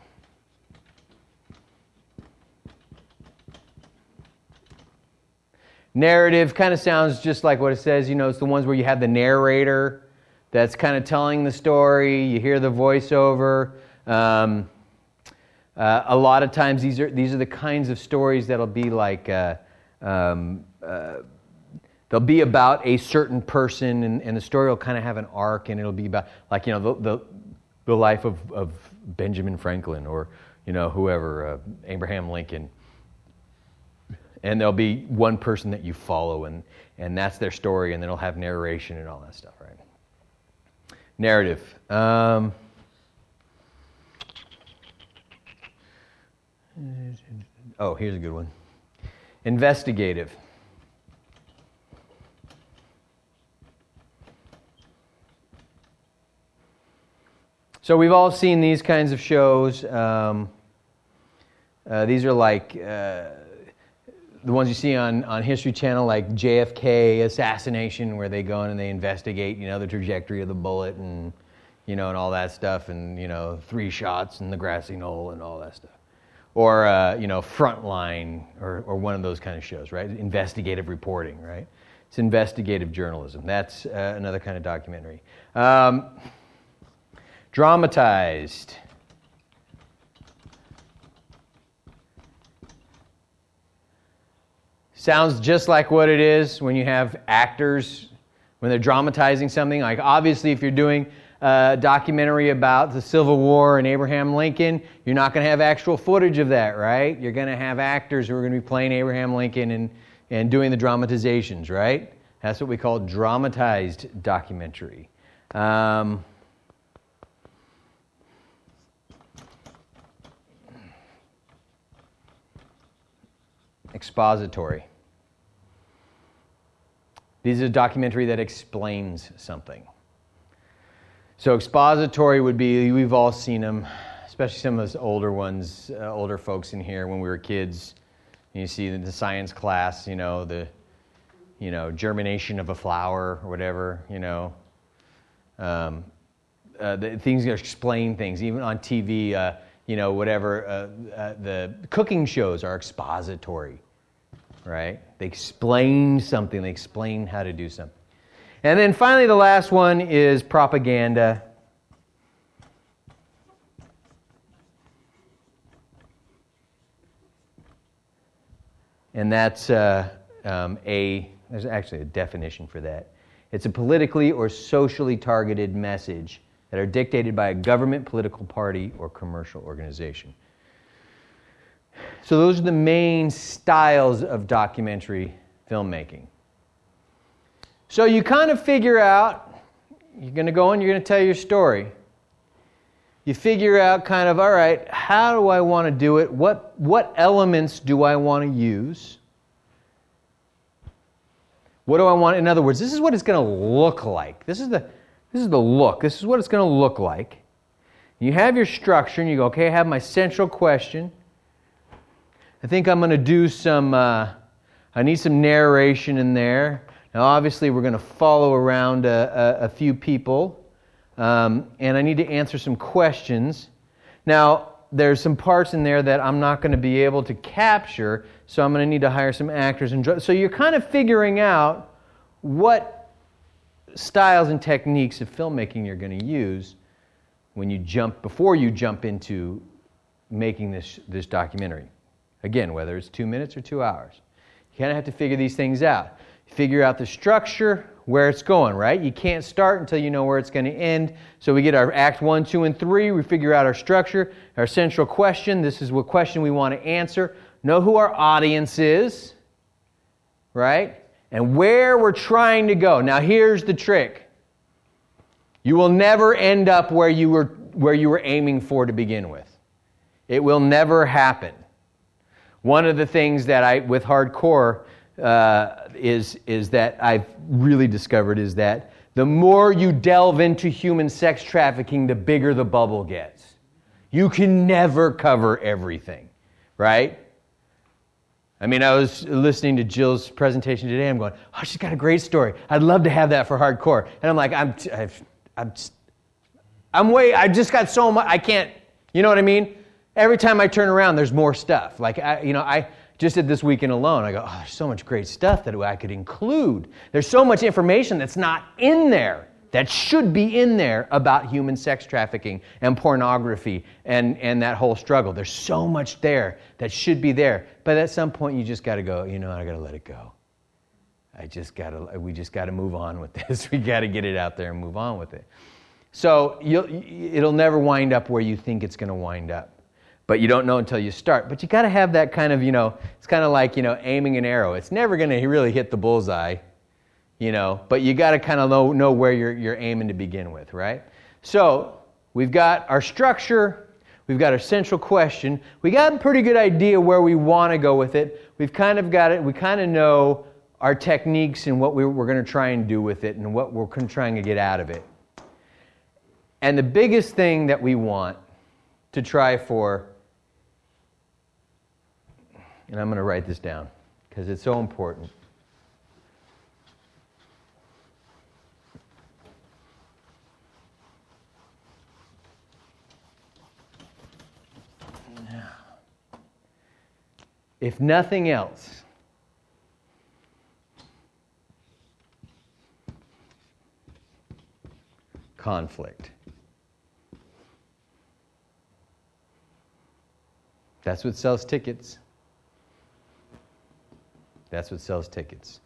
Narrative kind of sounds just like what it says. You know, it's the ones where you have the narrator that's kind of telling the story. You hear the voiceover. Um, uh, a lot of times these are, these are the kinds of stories that'll be like... Uh, um, Uh, they'll be about a certain person, and, and the story will kind of have an arc, and it'll be about, like, you know, the the, the life of, of Benjamin Franklin, or, you know, whoever, uh, Abraham Lincoln. And there'll be one person that you follow, and, and that's their story, and then it'll have narration and all that stuff, right? Narrative. Um, oh, here's a good one. Investigative. So we've all seen these kinds of shows. Um, uh, these are like uh, the ones you see on, on History Channel, like J F K assassination, where they go in and they investigate, you know, the trajectory of the bullet, and, you know, and all that stuff, and, you know, three shots in the grassy knoll and all that stuff. Or, uh, you know, Frontline, or, or one of those kind of shows, right? Investigative reporting, right? It's investigative journalism. That's uh, another kind of documentary. Um, dramatized. Sounds just like what it is when you have actors, when they're dramatizing something. Like obviously if you're doing a documentary about the Civil War and Abraham Lincoln, you're not going to have actual footage of that, right? You're going to have actors who are going to be playing Abraham Lincoln and, and doing the dramatizations, right? That's what we call dramatized documentary. Um, expository. These are a documentary that explains something. So expository would be, we've all seen them, especially some of those older ones, uh, older folks in here when we were kids. You see in the science class, you know, the, you know, germination of a flower or whatever, you know. Um, uh, the things that explain things, even on T V, uh, you know, whatever, uh, uh, the cooking shows are expository, right? They explain something, they explain how to do something. And then finally the last one is propaganda. And that's uh, um, a, there's actually a definition for that. It's a politically or socially targeted message that are dictated by a government, political party, or commercial organization. So those are the main styles of documentary filmmaking. So you kind of figure out, you're going to go and you're going to tell your story. You figure out kind of, all right, how do I want to do it? What, what elements do I want to use? What do I want? In other words, this is what it's going to look like. This is the, this is the look. This is what it's going to look like. You have your structure and you go, okay, I have my central question. I think I'm going to do some, uh, I need some narration in there. Now, obviously, we're going to follow around a, a, a few people, um, and I need to answer some questions. Now, there's some parts in there that I'm not going to be able to capture, so I'm going to need to hire some actors. And dr- so you're kind of figuring out what styles and techniques of filmmaking you're going to use when you jump, before you jump into making this, this documentary. Again, whether it's two minutes or two hours. You kind of have to figure these things out. Figure out the structure, where it's going, right? You can't start until you know where it's going to end. So we get our act one, two, and three. We figure out our structure, our central question. This is what question we want to answer. Know who our audience is, right? And where we're trying to go. Now here's the trick. You will never end up where you were, where you were aiming for to begin with. It will never happen. One of the things that I, with hardcore, uh, is, is that I've really discovered is that the more you delve into human sex trafficking, the bigger the bubble gets. You can never cover everything, right? I mean, I was listening to Jill's presentation today. I'm going, oh, she's got a great story. I'd love to have that for hardcore. And I'm like, I'm, I've, I'm, I'm way, I just got so much, I can't, you know what I mean? Every time I turn around, there's more stuff. Like, I, you know, I just did this weekend alone. I go, oh, there's so much great stuff that I could include. There's so much information that's not in there that should be in there about human sex trafficking and pornography and, and that whole struggle. There's so much there that should be there. But at some point, you just got to go, you know, I got to let it go. I just got to, we just got to move on with this. We got to get it out there and move on with it. So you'll, it'll never wind up where you think it's going to wind up. But you don't know until you start. But you got to have that kind of, you know, it's kind of like, you know, aiming an arrow. It's never going to really hit the bullseye, you know, but you got to kind of know, know where you're, you're aiming to begin with, right? So we've got our structure. We've got our central question. We got a pretty good idea where we want to go with it. We've kind of got it. We kind of know our techniques and what we, we're going to try and do with it and what we're trying to get out of it. And the biggest thing that we want to try for, and I'm going to write this down because it's so important. If nothing else, conflict. That's what sells tickets. That's what sells tickets.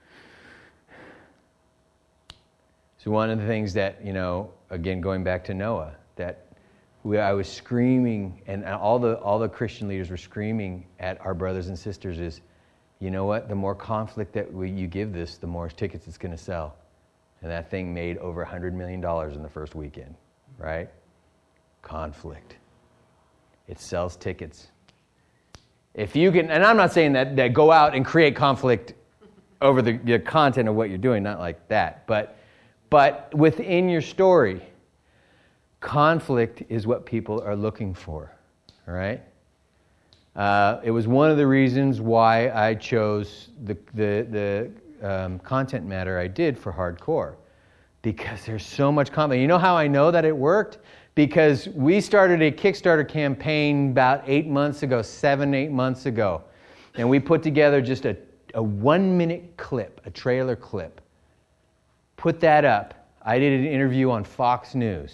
So one of the things that, you know, again, going back to Noah, that we, I was screaming, and all the all the Christian leaders were screaming at our brothers and sisters is, you know what, the more conflict that we, you give this, the more tickets it's going to sell. And that thing made over one hundred million dollars in the first weekend, right? Conflict. It sells tickets. If you can, and I'm not saying that, that go out and create conflict over the, the content of what you're doing, not like that, but but within your story, conflict is what people are looking for, all right? Uh, it was one of the reasons why I chose the the, the um, content matter I did for hardcore, because there's so much conflict. You know how I know that it worked? Because we started a Kickstarter campaign about eight months ago, seven, eight months ago, and we put together just a, a one-minute clip, a trailer clip. Put that up. I did an interview on Fox News.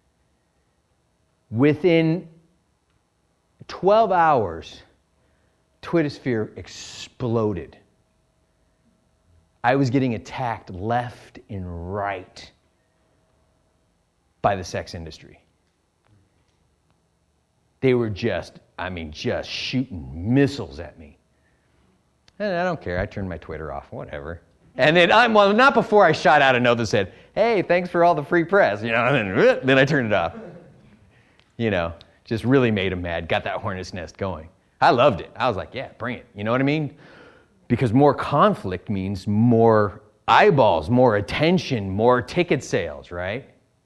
Within twelve hours, Twittersphere exploded. I was getting attacked left and right by the sex industry. They were just, I mean, just shooting missiles at me. And I don't care. I turned my Twitter off, whatever. And then, I'm well, not before I shot out a note that said, hey, thanks for all the free press, you know, and then, then I turned it off. You know, just really made them mad, got that hornet's nest going. I loved it. I was like, yeah, bring it. You know what I mean? Because more conflict means more eyeballs, more attention, more ticket sales, right?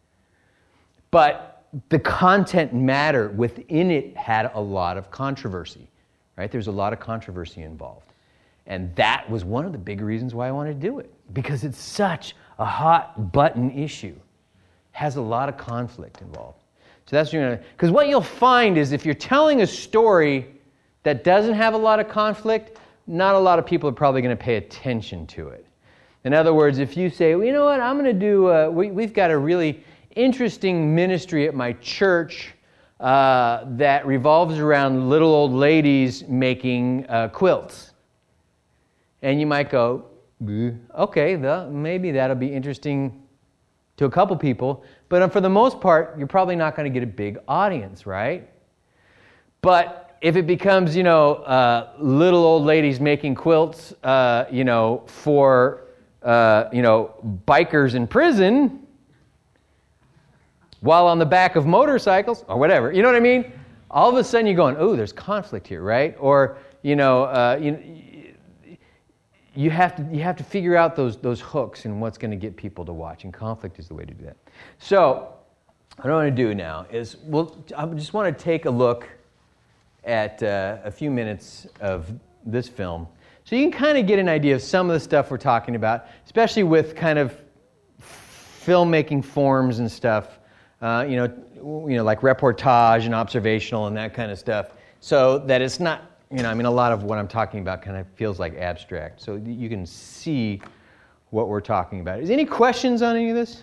But the content matter within it had a lot of controversy, right? There's a lot of controversy involved. And that was one of the big reasons why I wanted to do it, because it's such a hot button issue. Has a lot of conflict involved. So that's, you know, because what you'll find is if you're telling a story that doesn't have a lot of conflict, not a lot of people are probably going to pay attention to it. In other words, if you say, well, you know what, I'm going to do, uh, we, we've got a really interesting ministry at my church uh, that revolves around little old ladies making uh, quilts. And you might go, okay, the, maybe that'll be interesting to a couple people, but for the most part, you're probably not going to get a big audience, right? But if it becomes, you know, uh, little old ladies making quilts, uh, you know, for, uh, you know, bikers in prison, while on the back of motorcycles, or whatever, you know what I mean? All of a sudden you're going, oh, there's conflict here, right? Or, you know, uh, you You have to you have to figure out those those hooks and what's going to get people to watch, and conflict is the way to do that. So, what I want to do now is, well, I just want to take a look at uh, a few minutes of this film, so you can kind of get an idea of some of the stuff we're talking about, especially with kind of filmmaking forms and stuff, uh, you know, you know, like reportage and observational and that kind of stuff, so that it's not. You know, I mean, a lot of what I'm talking about kind of feels like abstract. So you can see what we're talking about. Is any questions on any of this?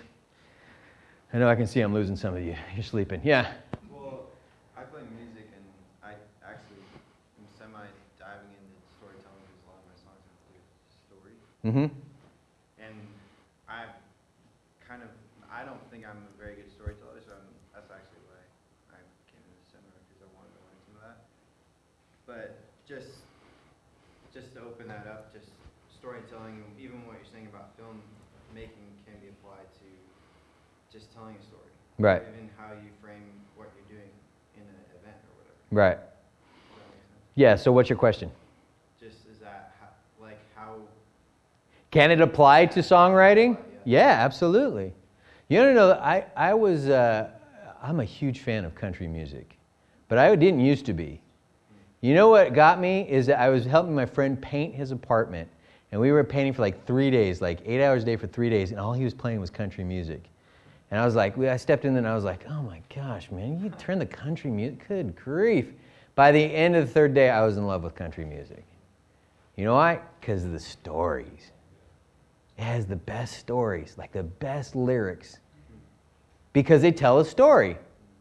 I know I can see I'm losing some of you. You're sleeping. Yeah? Well, I play music, and I actually am semi-diving into storytelling because a lot of my songs include story. Mm-hmm. And I kind of, I don't think I'm a very good storyteller, so I'm, that's actually why I came to the seminar, because I wanted to learn some of that. But just just to open that up, just storytelling, even what you're saying about film making can be applied to just telling a story. Right. Even how you frame what you're doing in an event or whatever. Right. Does that make sense? Yeah, so what's your question? Just is that, how, like how... Can it apply to songwriting? Yeah, absolutely. You want to know, I, I was, uh, I'm a huge fan of country music, but I didn't used to be. You know what got me is that I was helping my friend paint his apartment, and we were painting for like three days, like eight hours a day for three days, and all he was playing was country music. And I was like, I stepped in there and I was like, oh my gosh, man, you turn the country music, good grief. By the end of the third day, I was in love with country music. You know why? Because of the stories. It has the best stories, like the best lyrics. because they tell a story.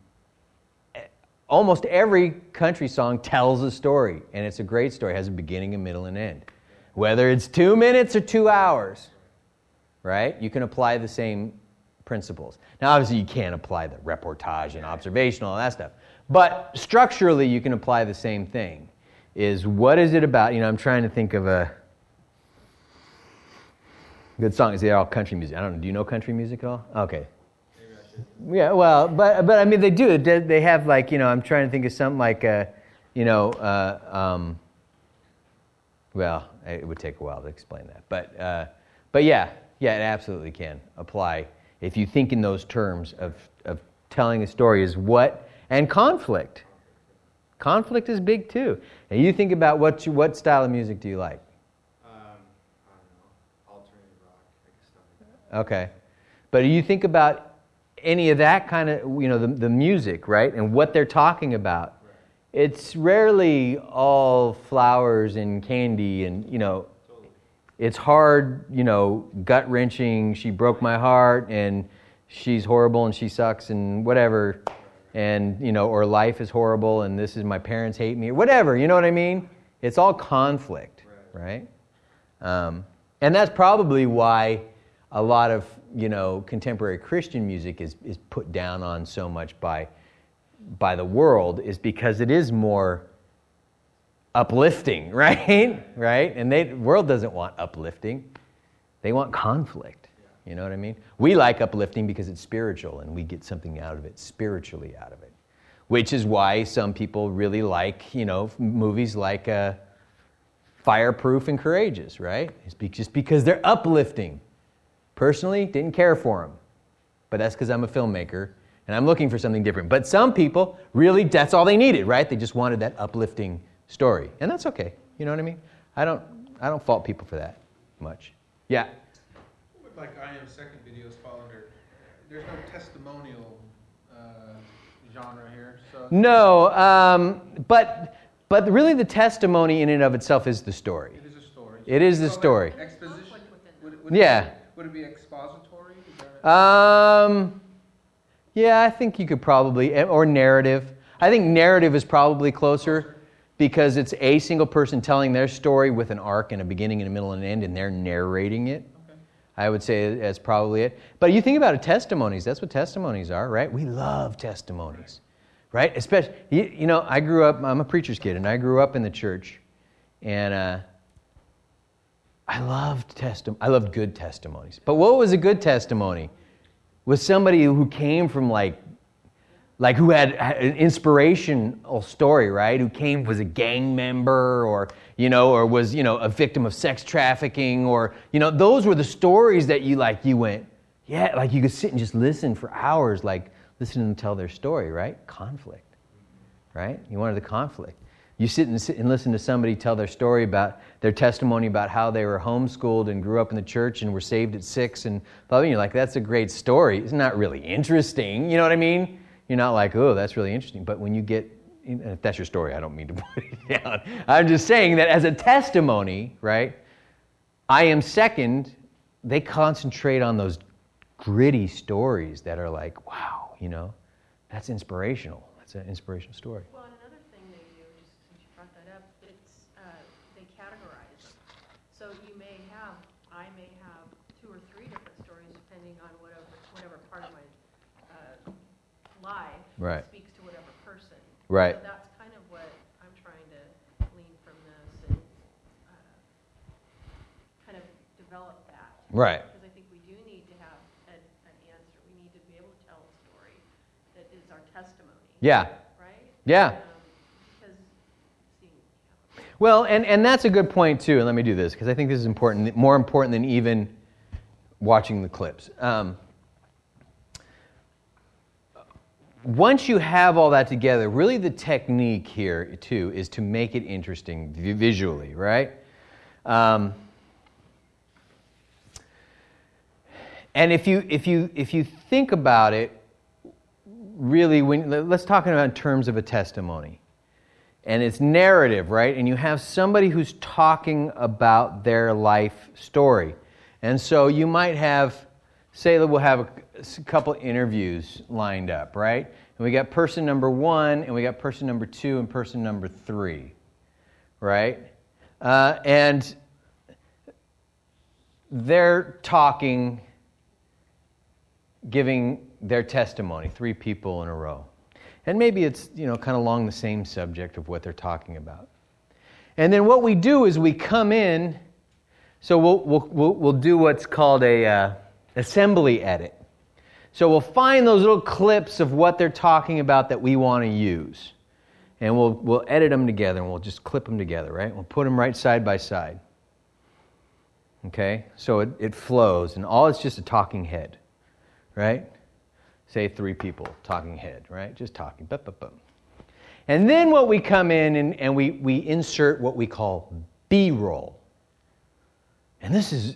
Almost every country song tells a story, and it's a great story. It has a beginning, a middle, and end. Whether it's two minutes or two hours, right? You can apply the same principles. Now, obviously, you can't apply the reportage and observational and all that stuff. But structurally, you can apply the same thing. Is what is it about? You know, I'm trying to think of a good song. Is they're all country music? I don't know. Do you know country music at all? Okay. Yeah, well, but but I mean, they do. They have like, you know, I'm trying to think of something like, uh, you know, uh, um, well, it would take a while to explain that. But uh, but yeah, yeah, it absolutely can apply if you think in those terms of of telling a story is what, and conflict. Conflict is big too. And you think about what you, what style of music do you like? Um, I don't know, alternative rock, like stuff like that. Okay, but do you think about any of that kind of, you know, the, the music, right? And what they're talking about. Right. It's rarely all flowers and candy and, you know, Totally. it's hard, you know, gut-wrenching, she broke my heart and she's horrible and she sucks and whatever. And, you know, or life is horrible and this is my parents hate me, whatever, you know what I mean? It's all conflict, right? right? Um, and that's probably why a lot of, you know, contemporary Christian music is, is put down on so much by, by the world, is because it is more uplifting, right? Right? And they, the world doesn't want uplifting. They want conflict. You know what I mean? We like uplifting because it's spiritual and we get something out of it, spiritually out of it. Which is why some people really like, you know, movies like uh, Fireproof and Courageous, right? It's be- just because they're uplifting. Personally, didn't care for them. But that's because I'm a filmmaker and I'm looking for something different. But some people, really, that's all they needed, right? They just wanted that uplifting story. And that's okay. You know what I mean? I don't I don't fault people for that much. Yeah? Like I Am Second videos fall under, there's no testimonial uh, genre here. So No, um, but but really the testimony in and of itself is the story. It is a story. It is the So, like, story. Exposition? Conflict within Would it, would Yeah. It be, would it be expository? Is that- Um, yeah, I think you could probably, or narrative. I think narrative is probably closer because it's a single person telling their story with an arc and a beginning and a middle and an end, and they're narrating it. Okay. I would say that's probably it. But you think about it, testimonies, that's what testimonies are, right? We love testimonies, right? Especially, you, you know, I grew up, I'm a preacher's kid, and I grew up in the church, and uh, I loved testim- I loved good testimonies. But what was a good testimony? Was somebody who came from like, like who had an inspirational story, right? Who came, was a gang member or, you know, or was, you know, a victim of sex trafficking or, you know, those were the stories that you like, you went, yeah, like you could sit and just listen for hours, like listen to them tell their story, right? Conflict, right? You wanted the conflict. You sit and, sit and listen to somebody tell their story about their testimony about how they were homeschooled and grew up in the church and were saved at six and blah, blah, you're like, that's a great story. It's not really interesting, you know what I mean? You're not like, oh, that's really interesting. But when you get, if that's your story, I don't mean to put it down. I'm just saying that as a testimony, right, I Am Second, they concentrate on those gritty stories that are like, wow, you know, that's inspirational. That's an inspirational story. Well, and another thing they do, just since you brought that up, it's, uh, they categorize. So you may have, I may have two or three different stories depending on whatever, whatever part of my uh, life Right. speaks to whatever person. Right. So that's kind of what I'm trying to glean from this and uh, kind of develop that. Right. Because I think we do need to have an, an answer. We need to be able to tell a story that is our testimony. Yeah. Right? Yeah. Um, because seeing, yeah. Well, and, and that's a good point, too. And let me do this, because I think this is important, more important than even watching the clips. Um, once you have all that together, really the technique here, too, is to make it interesting visually, right? Um, and if you, if you, if you think about it, really, when, let's talk about in terms of a testimony. And it's narrative, right? And you have somebody who's talking about their life story. And so you might have, say that we'll have a couple interviews lined up, right? And we got person number one, and we got person number two, and person number three, right? Uh, and they're talking, giving their testimony, three people in a row. And maybe it's, you know, kind of along the same subject of what they're talking about. And then what we do is we come in, so we'll, we'll, we'll, we'll do what's called a uh, assembly edit. So we'll find those little clips of what they're talking about that we want to use. And we'll, we'll edit them together, and we'll just clip them together, right? We'll put them right side by side. Okay? So it, it flows, and all it's just a talking head, right? Say three people, talking head, right? Just talking. Bup, bup, bup. And then what we come in and, and we, we insert what we call B-roll. And this is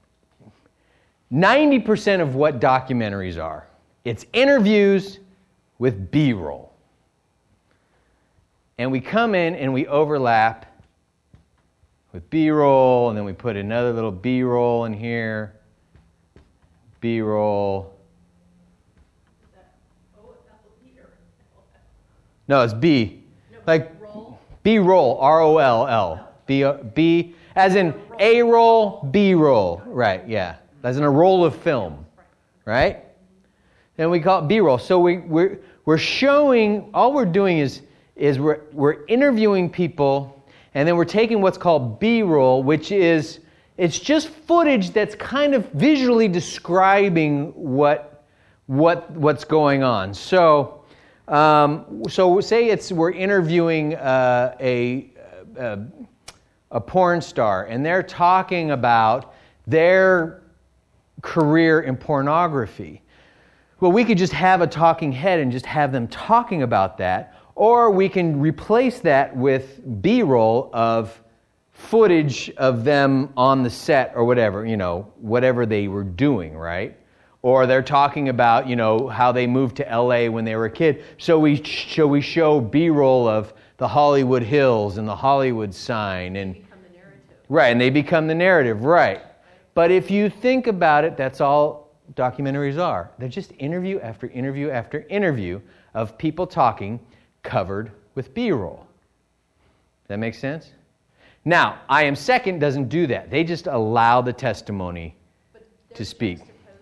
ninety percent of what documentaries are. It's interviews with B-roll. And we come in and we overlap with B-roll, and then we put another little B-roll in here. B-roll. No, it's B. Like B-roll, R O L L. B, B, as in A-roll, B-roll. Right, yeah. As in a roll of film, right? Then we call it B-roll. So we, we're, we're showing, all we're doing is, is we're, we're interviewing people, and then we're taking what's called B-roll, which is, it's just footage that's kind of visually describing what, what, what's going on. So, um, so say it's, we're interviewing uh, a, a, a porn star, and they're talking about their career in pornography. Well, we could just have a talking head and just have them talking about that, or we can replace that with B-roll of footage of them on the set or whatever, you know, whatever they were doing, right? Or they're talking about, you know, how they moved to L A when they were a kid. So we show, we show B-roll of the Hollywood Hills and the Hollywood sign. And they become the narrative. Right, and they become the narrative, right. But if you think about it, that's all documentaries are. They're just interview after interview after interview of people talking covered with B-roll. Does that make sense? Now, I Am Second doesn't do that. They just allow the testimony to speak.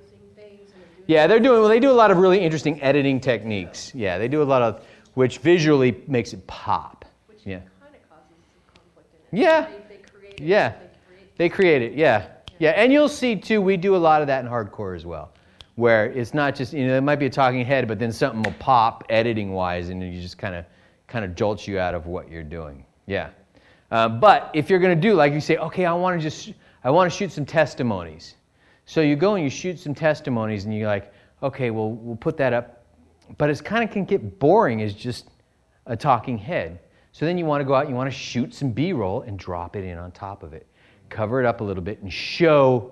Yeah, they're doing, well, they do a lot of really interesting editing techniques. Yeah, they do a lot of, which visually makes it pop. Which yeah. kind of causes some conflict in it. Yeah. They, they create yeah. it. They create, they create it, yeah. Yeah, and you'll see, too, we do a lot of that in hardcore as well, where it's not just, you know, it might be a talking head, but then something will pop editing-wise, and you just kind of kind of jolts you out of what you're doing. Yeah. Uh, but if you're going to do, like you say, okay, I want to just, I want to shoot some testimonies. So you go and you shoot some testimonies, and you're like, okay, well, we'll put that up. But it's kind of can get boring as just a talking head. So then you want to go out, and you want to shoot some B-roll and drop it in on top of it. Cover it up a little bit and show,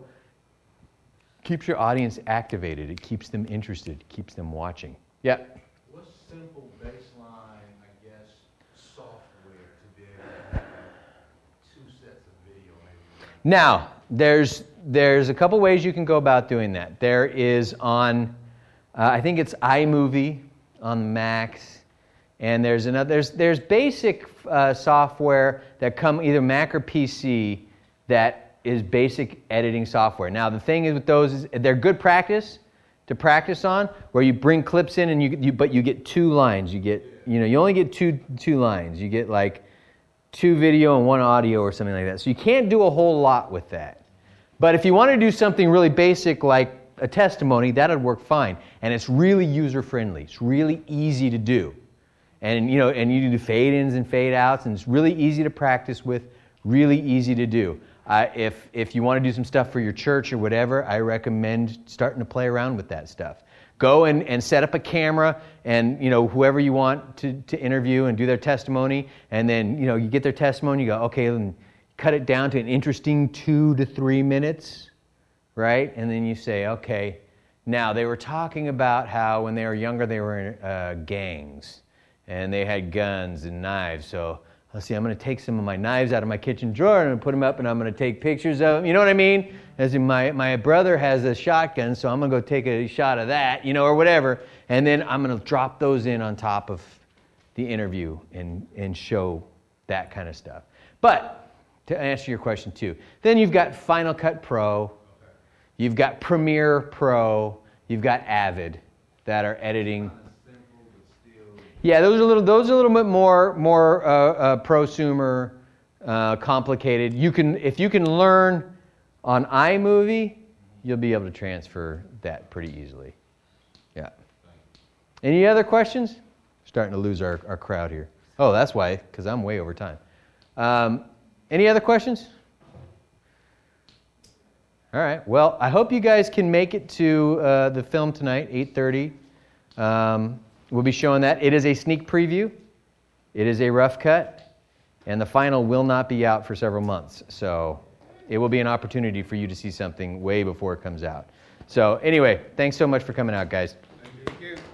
keeps your audience activated. It keeps them interested. It keeps them watching. Yeah? What's simple baseline, I guess, software to be able to have two sets of video maybe? Now, there's there's a couple ways you can go about doing that. There is on, uh, I think it's iMovie on Macs, and there's another. There's there's basic uh, software that come either Mac or P C that is basic editing software. Now, the thing is with those is they're good practice to practice on, where you bring clips in and you, you but you get two lines. You get you know you only get two two lines. You get like two video and one audio or something like that. So you can't do a whole lot with that. But if you want to do something really basic like a testimony, that would work fine. And it's really user-friendly. It's really easy to do. And you know, and you do fade-ins and fade-outs, and it's really easy to practice with, really easy to do. Uh, if if you want to do some stuff for your church or whatever, I recommend starting to play around with that stuff. Go and, and set up a camera, and you know whoever you want to, to interview and do their testimony, and then you know you get their testimony. You go, okay, then cut it down to an interesting two to three minutes, right? And then you say, okay, now they were talking about how when they were younger they were in uh, gangs, and they had guns and knives. So let's see, I'm going to take some of my knives out of my kitchen drawer and put them up, and I'm going to take pictures of them. You know what I mean? As in my, my brother has a shotgun, so I'm going to go take a shot of that, you know, or whatever. And then I'm going to drop those in on top of the interview and, and show that kind of stuff. But to answer your question too, then you've got Final Cut Pro, you've got Premiere Pro, you've got Avid that are editing. Yeah, those are a little, those are a little bit more, more uh, uh, prosumer, uh, complicated. You can, if you can learn on iMovie, you'll be able to transfer that pretty easily. Yeah. Any other questions? Starting to lose our, our crowd here. Oh, that's why, because I'm way over time. Um, any other questions? All right. Well, I hope you guys can make it to uh, the film tonight, eight thirty. Um, we'll be showing that. It is a sneak preview. It is a rough cut. And the final will not be out for several months. So it will be an opportunity for you to see something way before it comes out. So anyway, thanks so much for coming out, guys. Thank you.